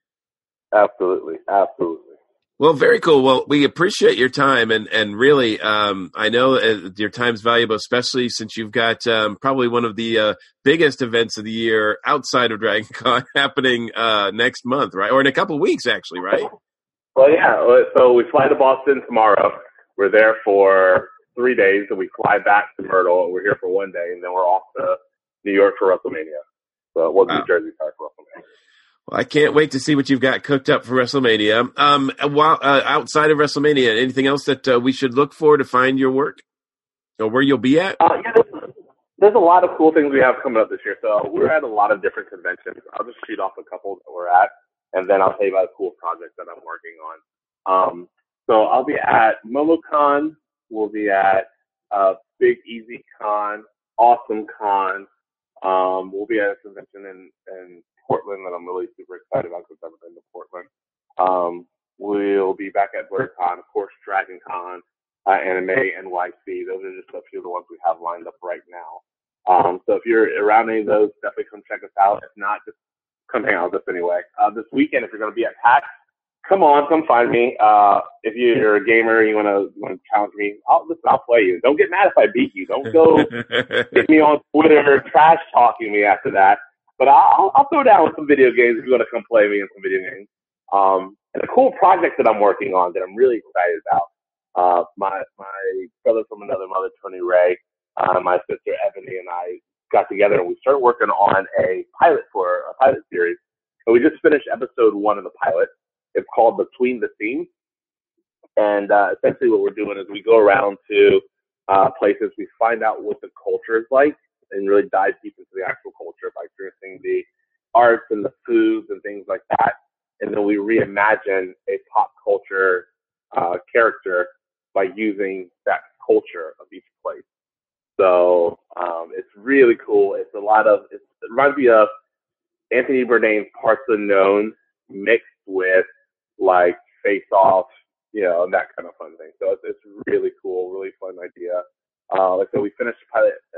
Absolutely, absolutely. Well, very cool. Well, we appreciate your time, and and really, um, I know uh, your time's valuable, especially since you've got um, probably one of the uh, biggest events of the year outside of DragonCon happening uh, next month, right? Or in a couple of weeks, actually, right? Well, yeah. So we fly to Boston tomorrow. We're there for three days, and we fly back to Myrtle. We're here for one day, and then we're off to New York for WrestleMania. So, well, Wow. New Jersey, sorry, for WrestleMania. Well, I can't wait to see what you've got cooked up for WrestleMania. Um, while uh, outside of WrestleMania, anything else that uh, we should look for to find your work, or where you'll be at? Uh, yeah, there's, there's a lot of cool things we have coming up this year. So we're at a lot of different conventions. I'll just shoot off a couple that we're at, and then I'll tell you about a cool project that I'm working on. Um, so I'll be at MomoCon. We'll be at uh, Big Easy Con, Awesome Con. Um, we'll be at a convention in, in Portland that I'm really super excited about because I've never been to Portland. Um, we'll be back at BlurCon, of course, DragonCon, uh, Anime N Y C. Those are just a few of the ones we have lined up right now. Um, so if you're around any of those, definitely come check us out. If not, just come hang out with us anyway. Uh, this weekend, if you're going to be at PAX, come on, come find me. Uh, if you're a gamer and you want to want to challenge me, I'll listen, I'll play you. Don't get mad if I beat you. Don't go hit me on Twitter trash talking me after that. But I'll I'll throw down with some video games if you want to come play me in some video games. Um, and a cool project that I'm working on that I'm really excited about. Uh, my my brother from another mother, Tony Ray, uh, my sister Ebony, and I got together and we started working on a pilot for a pilot series. And we just finished episode one of the pilot. It's called Between the Scenes. And uh, essentially what we're doing is we go around to uh, places, we find out what the culture is like and really dive deep into the actual culture by experiencing the arts and the foods and things like that. And then we reimagine a pop culture uh, character by using that culture of each place. So um, it's really cool. It's a lot of, it's, it reminds me of Anthony Bourdain's Parts Unknown mixed with like Face Off, you know, and that kind of fun thing. So it's, it's really cool, really fun idea. Uh, like I said, we finished pilot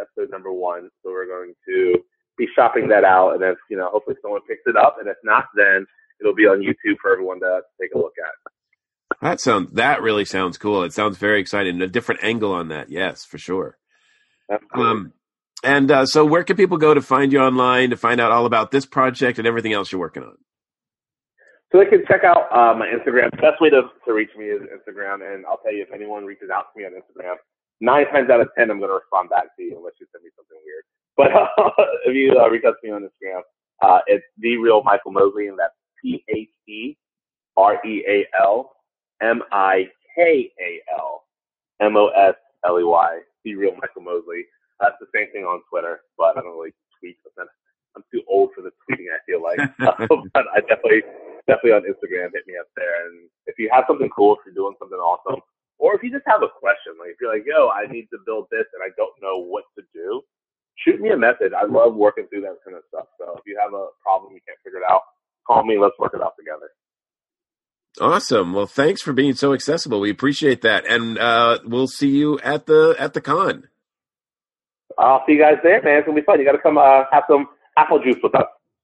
workshopping that out, and if, you know, hopefully someone picks it up, and if not, then it'll be on YouTube for everyone to take a look at. That sounds, that really sounds cool. It sounds very exciting. A different angle on that. Yes, for sure. Absolutely. Um, and uh, so where can people go to find you online, to find out all about this project and everything else you're working on? So they can check out uh, my Instagram. The best way to, to reach me is Instagram, and I'll tell you, if anyone reaches out to me on Instagram, nine times out of ten, I'm going to respond back to you unless you send me something weird. But uh, if you uh, reach out to me on Instagram, uh, it's The Real Michael Mosley, and that's P H E R E A L M I K A L M O S L E Y. The Real Michael Mosley. That's the same thing on Twitter, but I don't really tweet. But I'm too old for the tweeting, I feel like. But I definitely, definitely on Instagram, hit me up there. And if you have something cool, if you're doing something awesome, or if you just have a question, like if you're like, yo, I need to build this and I don't know what to do, shoot me a message. I love working through that kind of stuff. So if you have a problem, you can't figure it out, call me. Let's work it out together. Awesome. Well, thanks for being so accessible. We appreciate that. And uh, we'll see you at the at the con. I'll see you guys there, man. It's going to be fun. You got to come uh, have some apple juice with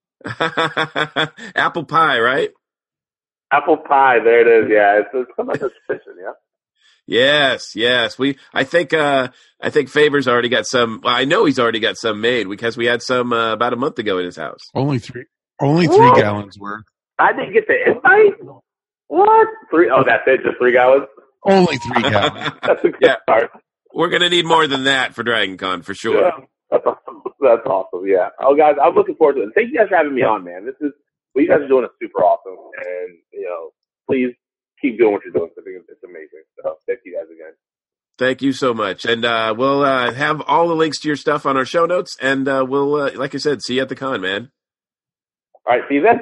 us. Apple pie, right? Apple pie. There it is. Yeah. It's, it's something like a tradition, yeah? Yes, yes. We, I think, uh, I think Faber's already got some. Well, I know he's already got some made because we had some uh, about a month ago in his house. Only three, only three Whoa. gallons worth. I didn't get the invite. What? Three? Oh, that's it. Just three gallons. Only three gallons. That's a good Yeah. start. We're gonna need more than that for Dragon Con for sure. Yeah. That's awesome. That's awesome. Yeah. Oh, guys, I'm looking forward to it. Thank you guys for having me on, man. This is what you guys are doing is super awesome, and you know, please keep doing what you're doing. I think it's amazing. So thank you guys again. Thank you so much, and uh, we'll uh, have all the links to your stuff on our show notes, and uh, we'll, uh, like I said, see you at the con, man. All right, see you then.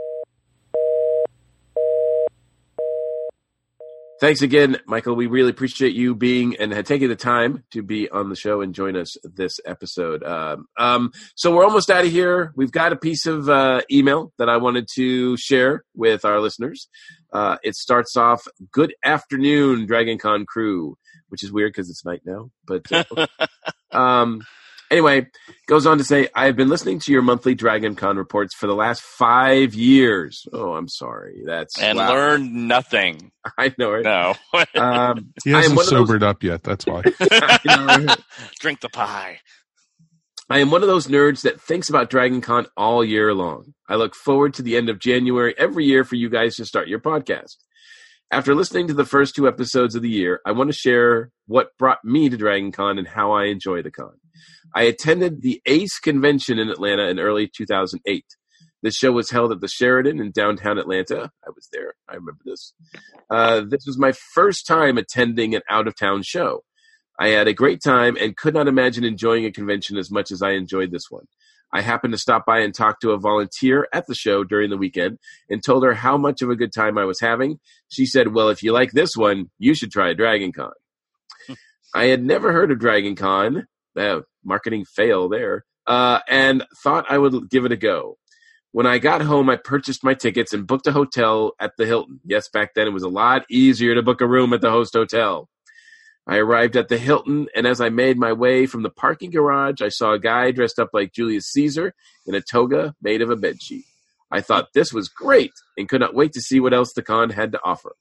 Thanks again, Michael. We really appreciate you being and taking the time to be on the show and join us this episode. Um, um, so we're almost out of here. We've got a piece of uh, email that I wanted to share with our listeners. Uh, it starts off, "Good afternoon, Dragon Con crew," which is weird because it's night now. But uh, um, anyway, goes on to say, "I have been listening to your monthly Dragon Con reports for the last five years." Oh, I'm sorry. That's and wow. learned nothing. I know it. No. Um, He I am hasn't one of those- sobered up yet. That's why. I know. Drink the pie. I am one of those nerds that thinks about Dragon Con all year long. I look forward to the end of January every year for you guys to start your podcast. After listening to the first two episodes of the year, I want to share what brought me to Dragon Con and how I enjoy the con. I attended the ACE convention in Atlanta in early two thousand eight. This show was held at the Sheraton in downtown Atlanta. I was there. I remember this. Uh, this was my first time attending an out-of-town show. I had a great time and could not imagine enjoying a convention as much as I enjoyed this one. I happened to stop by and talk to a volunteer at the show during the weekend and told her how much of a good time I was having. She said, "Well, if you like this one, you should try Dragon Con." I had never heard of Dragon Con. Uh, marketing fail there. Uh, and thought I would give it a go. When I got home, I purchased my tickets and booked a hotel at the Hilton. Yes, back then it was a lot easier to book a room at the host hotel. I arrived at the Hilton, and as I made my way from the parking garage, I saw a guy dressed up like Julius Caesar in a toga made of a bedsheet. I thought this was great and could not wait to see what else the con had to offer.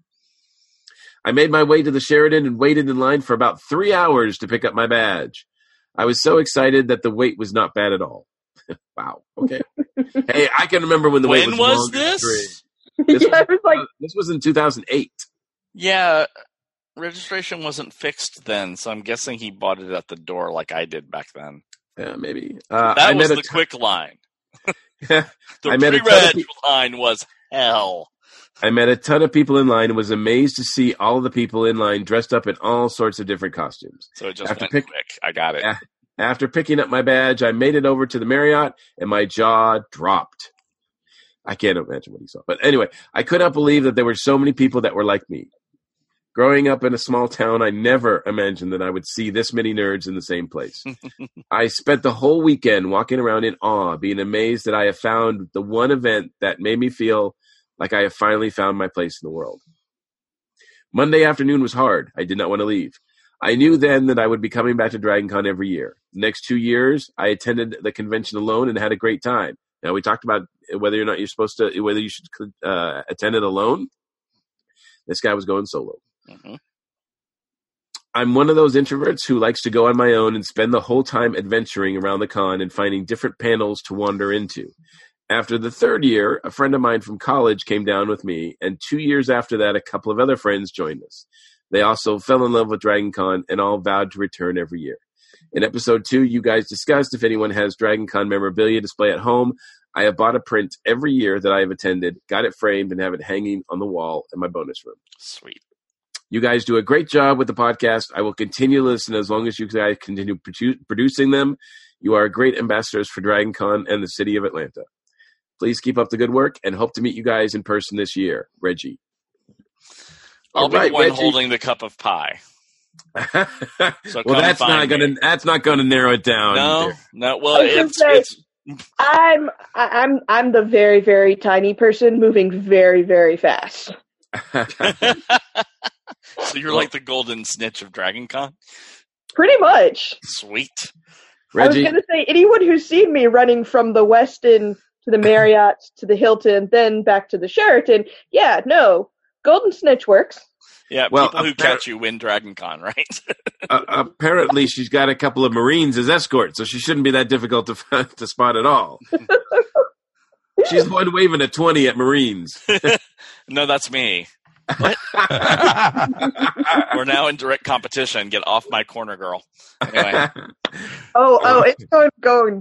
I made my way to the Sheraton and waited in line for about three hours to pick up my badge. I was so excited that the wait was not bad at all. Wow. Okay. Hey, I can remember when the wait When was was longer than this? three. This, Yeah, was, it was like- uh, this was in two thousand eight. Yeah, registration wasn't fixed then, so I'm guessing he bought it at the door like I did back then. Yeah, maybe. Uh, That I was met the a quick line. t- The I met a ton of pre-reg pe- line was hell. I met a ton of people in line and was amazed to see all of the people in line dressed up in all sorts of different costumes. So it just After went pick- quick. I got it. Yeah. After picking up my badge, I made it over to the Marriott, and my jaw dropped. I can't imagine what he saw. But anyway, I could not believe that there were so many people that were like me. Growing up in a small town, I never imagined that I would see this many nerds in the same place. I spent the whole weekend walking around in awe, being amazed that I have found the one event that made me feel like I have finally found my place in the world. Monday afternoon was hard. I did not want to leave. I knew then that I would be coming back to Dragon Con every year. The next two years, I attended the convention alone and had a great time. Now, we talked about whether or not you're supposed to, whether you should uh, attend it alone. This guy was going solo. Mm-hmm. I'm one of those introverts who likes to go on my own and spend the whole time adventuring around the con and finding different panels to wander into. After the third year, a friend of mine from college came down with me, and two years after that, a couple of other friends joined us. They also fell in love with Dragon Con and all vowed to return every year. In episode two, you guys discussed if anyone has Dragon Con memorabilia display at home. I have bought a print every year that I have attended, got it framed, and have it hanging on the wall in my bonus room. Sweet. You guys do a great job with the podcast. I will continue to listen as long as you guys continue produ- producing them. You are great ambassadors for Dragon Con and the city of Atlanta. Please keep up the good work and hope to meet you guys in person this year. Reggie. I'll All be right, the one Reggie. holding the cup of pie. So well, that's find not gonna me. that's not gonna narrow it down. No, either. no. Well, I was gonna it's, say- it's I'm I- I'm I'm the very very tiny person moving very very fast. so you're like the golden snitch of Dragon Con. Pretty much. Sweet. Reggie, I was going to say anyone who's seen me running from the Westin to the Marriott to the Hilton, then back to the Sheraton. Yeah, no, Golden Snitch works. Yeah, Well, people who appar- catch you win Dragon Con, right? uh, apparently she's got a couple of Marines as escorts, so she shouldn't be that difficult to to spot at all. She's the one waving a twenty at Marines. No, that's me. What? We're now in direct competition. Get off my corner, girl. Anyway. Oh, oh, it's going going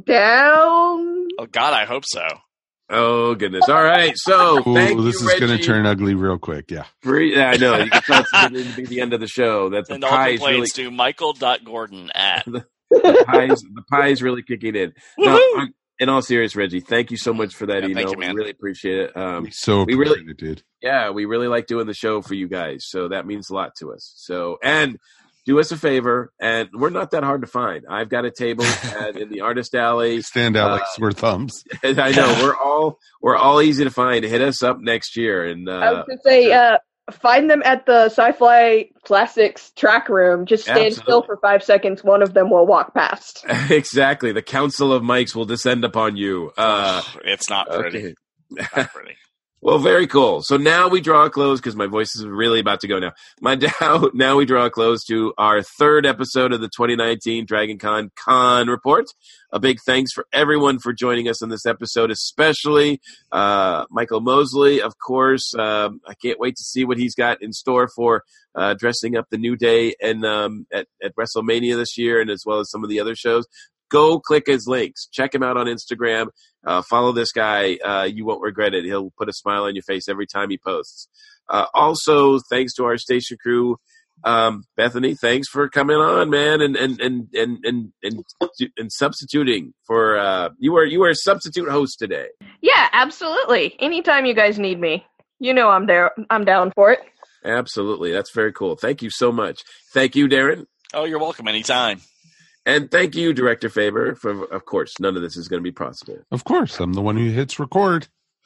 down. Oh, God, I hope so. Oh, goodness. All right. So, Ooh, thank you, this is going to Reggie. turn ugly real quick. Yeah. For, yeah, I know. You can tell it's going to be the end of the show. That the And all pie's really, complaints to Michael.Gordon at. the pie's, the pie's really kicking in. No, I'm- in all seriousness, Reggie, thank you so much for that Yeah, thank email. you, man. We really appreciate it. Um, We so we really- appreciate it, dude. yeah, we really like doing the show for you guys. So that means a lot to us. So, and do us a favor, and we're not that hard to find. I've got a table at, in the Artist Alley. Stand out Uh, like sore thumbs. And I know we're all we're all easy to find. Hit us up next year, and I uh, was going to say, uh, find them at the Sci-Fi Classics track room. Just stand Absolutely. still for five seconds. One of them will walk past. exactly, the Council of Mikes will descend upon you. Uh, It's not pretty. okay. Not pretty. Well, very cool. So now we draw a close because my voice is really about to go now. My now, now we draw a close to our third episode of the twenty nineteen Dragon Con Con Report. A big thanks for everyone for joining us in this episode, especially uh, Michael Mosley, of course. Um, I can't wait to see what he's got in store for uh, dressing up the New Day and um, at, at WrestleMania this year, and as well as some of the other shows. Go click his links. Check him out on Instagram. Uh, follow this guy. Uh, you won't regret it. He'll put a smile on your face every time he posts. Uh, also, thanks to our station crew. Um, Bethany, thanks for coming on, man, and and and and and and, and substituting for uh, you were you were a substitute host today. Yeah, absolutely. Anytime you guys need me, you know I'm there. I'm down for it. Absolutely, that's very cool. Thank you so much. Thank you, Darren. Oh, you're welcome anytime. And thank you, Director Faber, for, of course, none of this is going to be possible. Of course, I'm the one who hits record.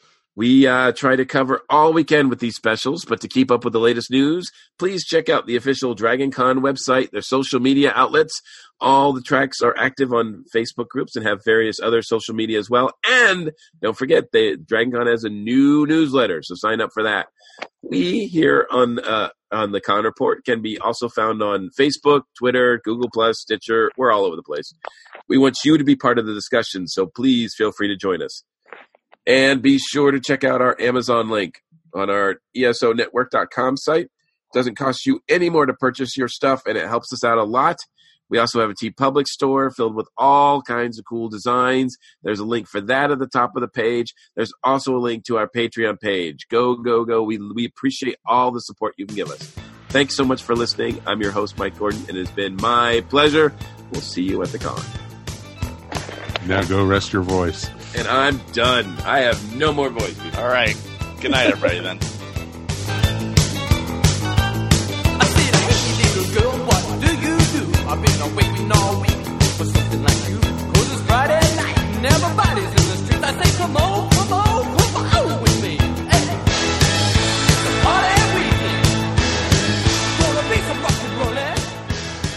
We uh, try to cover all we can with these specials, but to keep up with the latest news, please check out the official Dragon Con website, their social media outlets. All the tracks are active on Facebook groups and have various other social media as well. And don't forget, they, Dragon Con has a new newsletter, so sign up for that. We here on uh, on the Con Report can be also found on Facebook, Twitter, Google Plus, Stitcher. We're all over the place. We want you to be part of the discussion, so please feel free to join us. And be sure to check out our Amazon link on our E S O network dot com site. It doesn't cost you any more to purchase your stuff, and it helps us out a lot. We also have a TeePublic store filled with all kinds of cool designs. There's a link for that at the top of the page. There's also a link to our Patreon page. Go, go, go. We, we appreciate all the support you can give us. Thanks so much for listening. I'm your host, Mike Gordon, and it has been my pleasure. We'll see you at the con. Now go rest your voice. And I'm done. I have no more voice. All right. Good night, everybody, then. I said, hey, little girl, what do you do? I've been waiting all week for something like you. Cause it's Friday night and everybody's in the streets. I say, come on, come on, come on with me. Hey, it's a party weekend. Gonna be some rock and rollin'.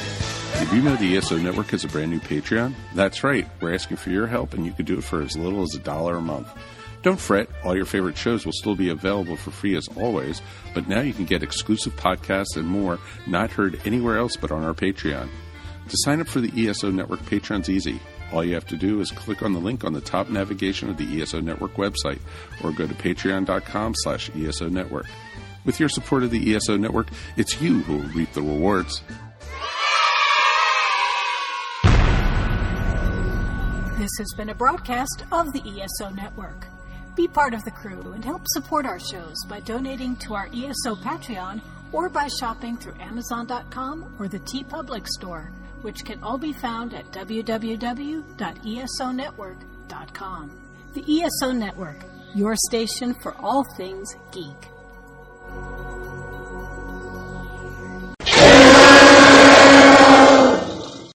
know the E S O Network has a brand new Patreon? That's right. We're asking for your help, and you can do it for as little as a dollar a month. Don't fret. All your favorite shows will still be available for free as always, but now you can get exclusive podcasts and more not heard anywhere else but on our Patreon. To sign up for the E S O Network, Patreon's easy. All you have to do is click on the link on the top navigation of the E S O Network website or go to patreon.com slash ESO Network. With your support of the E S O Network, it's you who will reap the rewards. This has been a broadcast of the E S O Network. Be part of the crew and help support our shows by donating to our E S O Patreon or by shopping through Amazon dot com or the TeePublic store, which can all be found at w w w dot e s o network dot com. The E S O Network, your station for all things geek.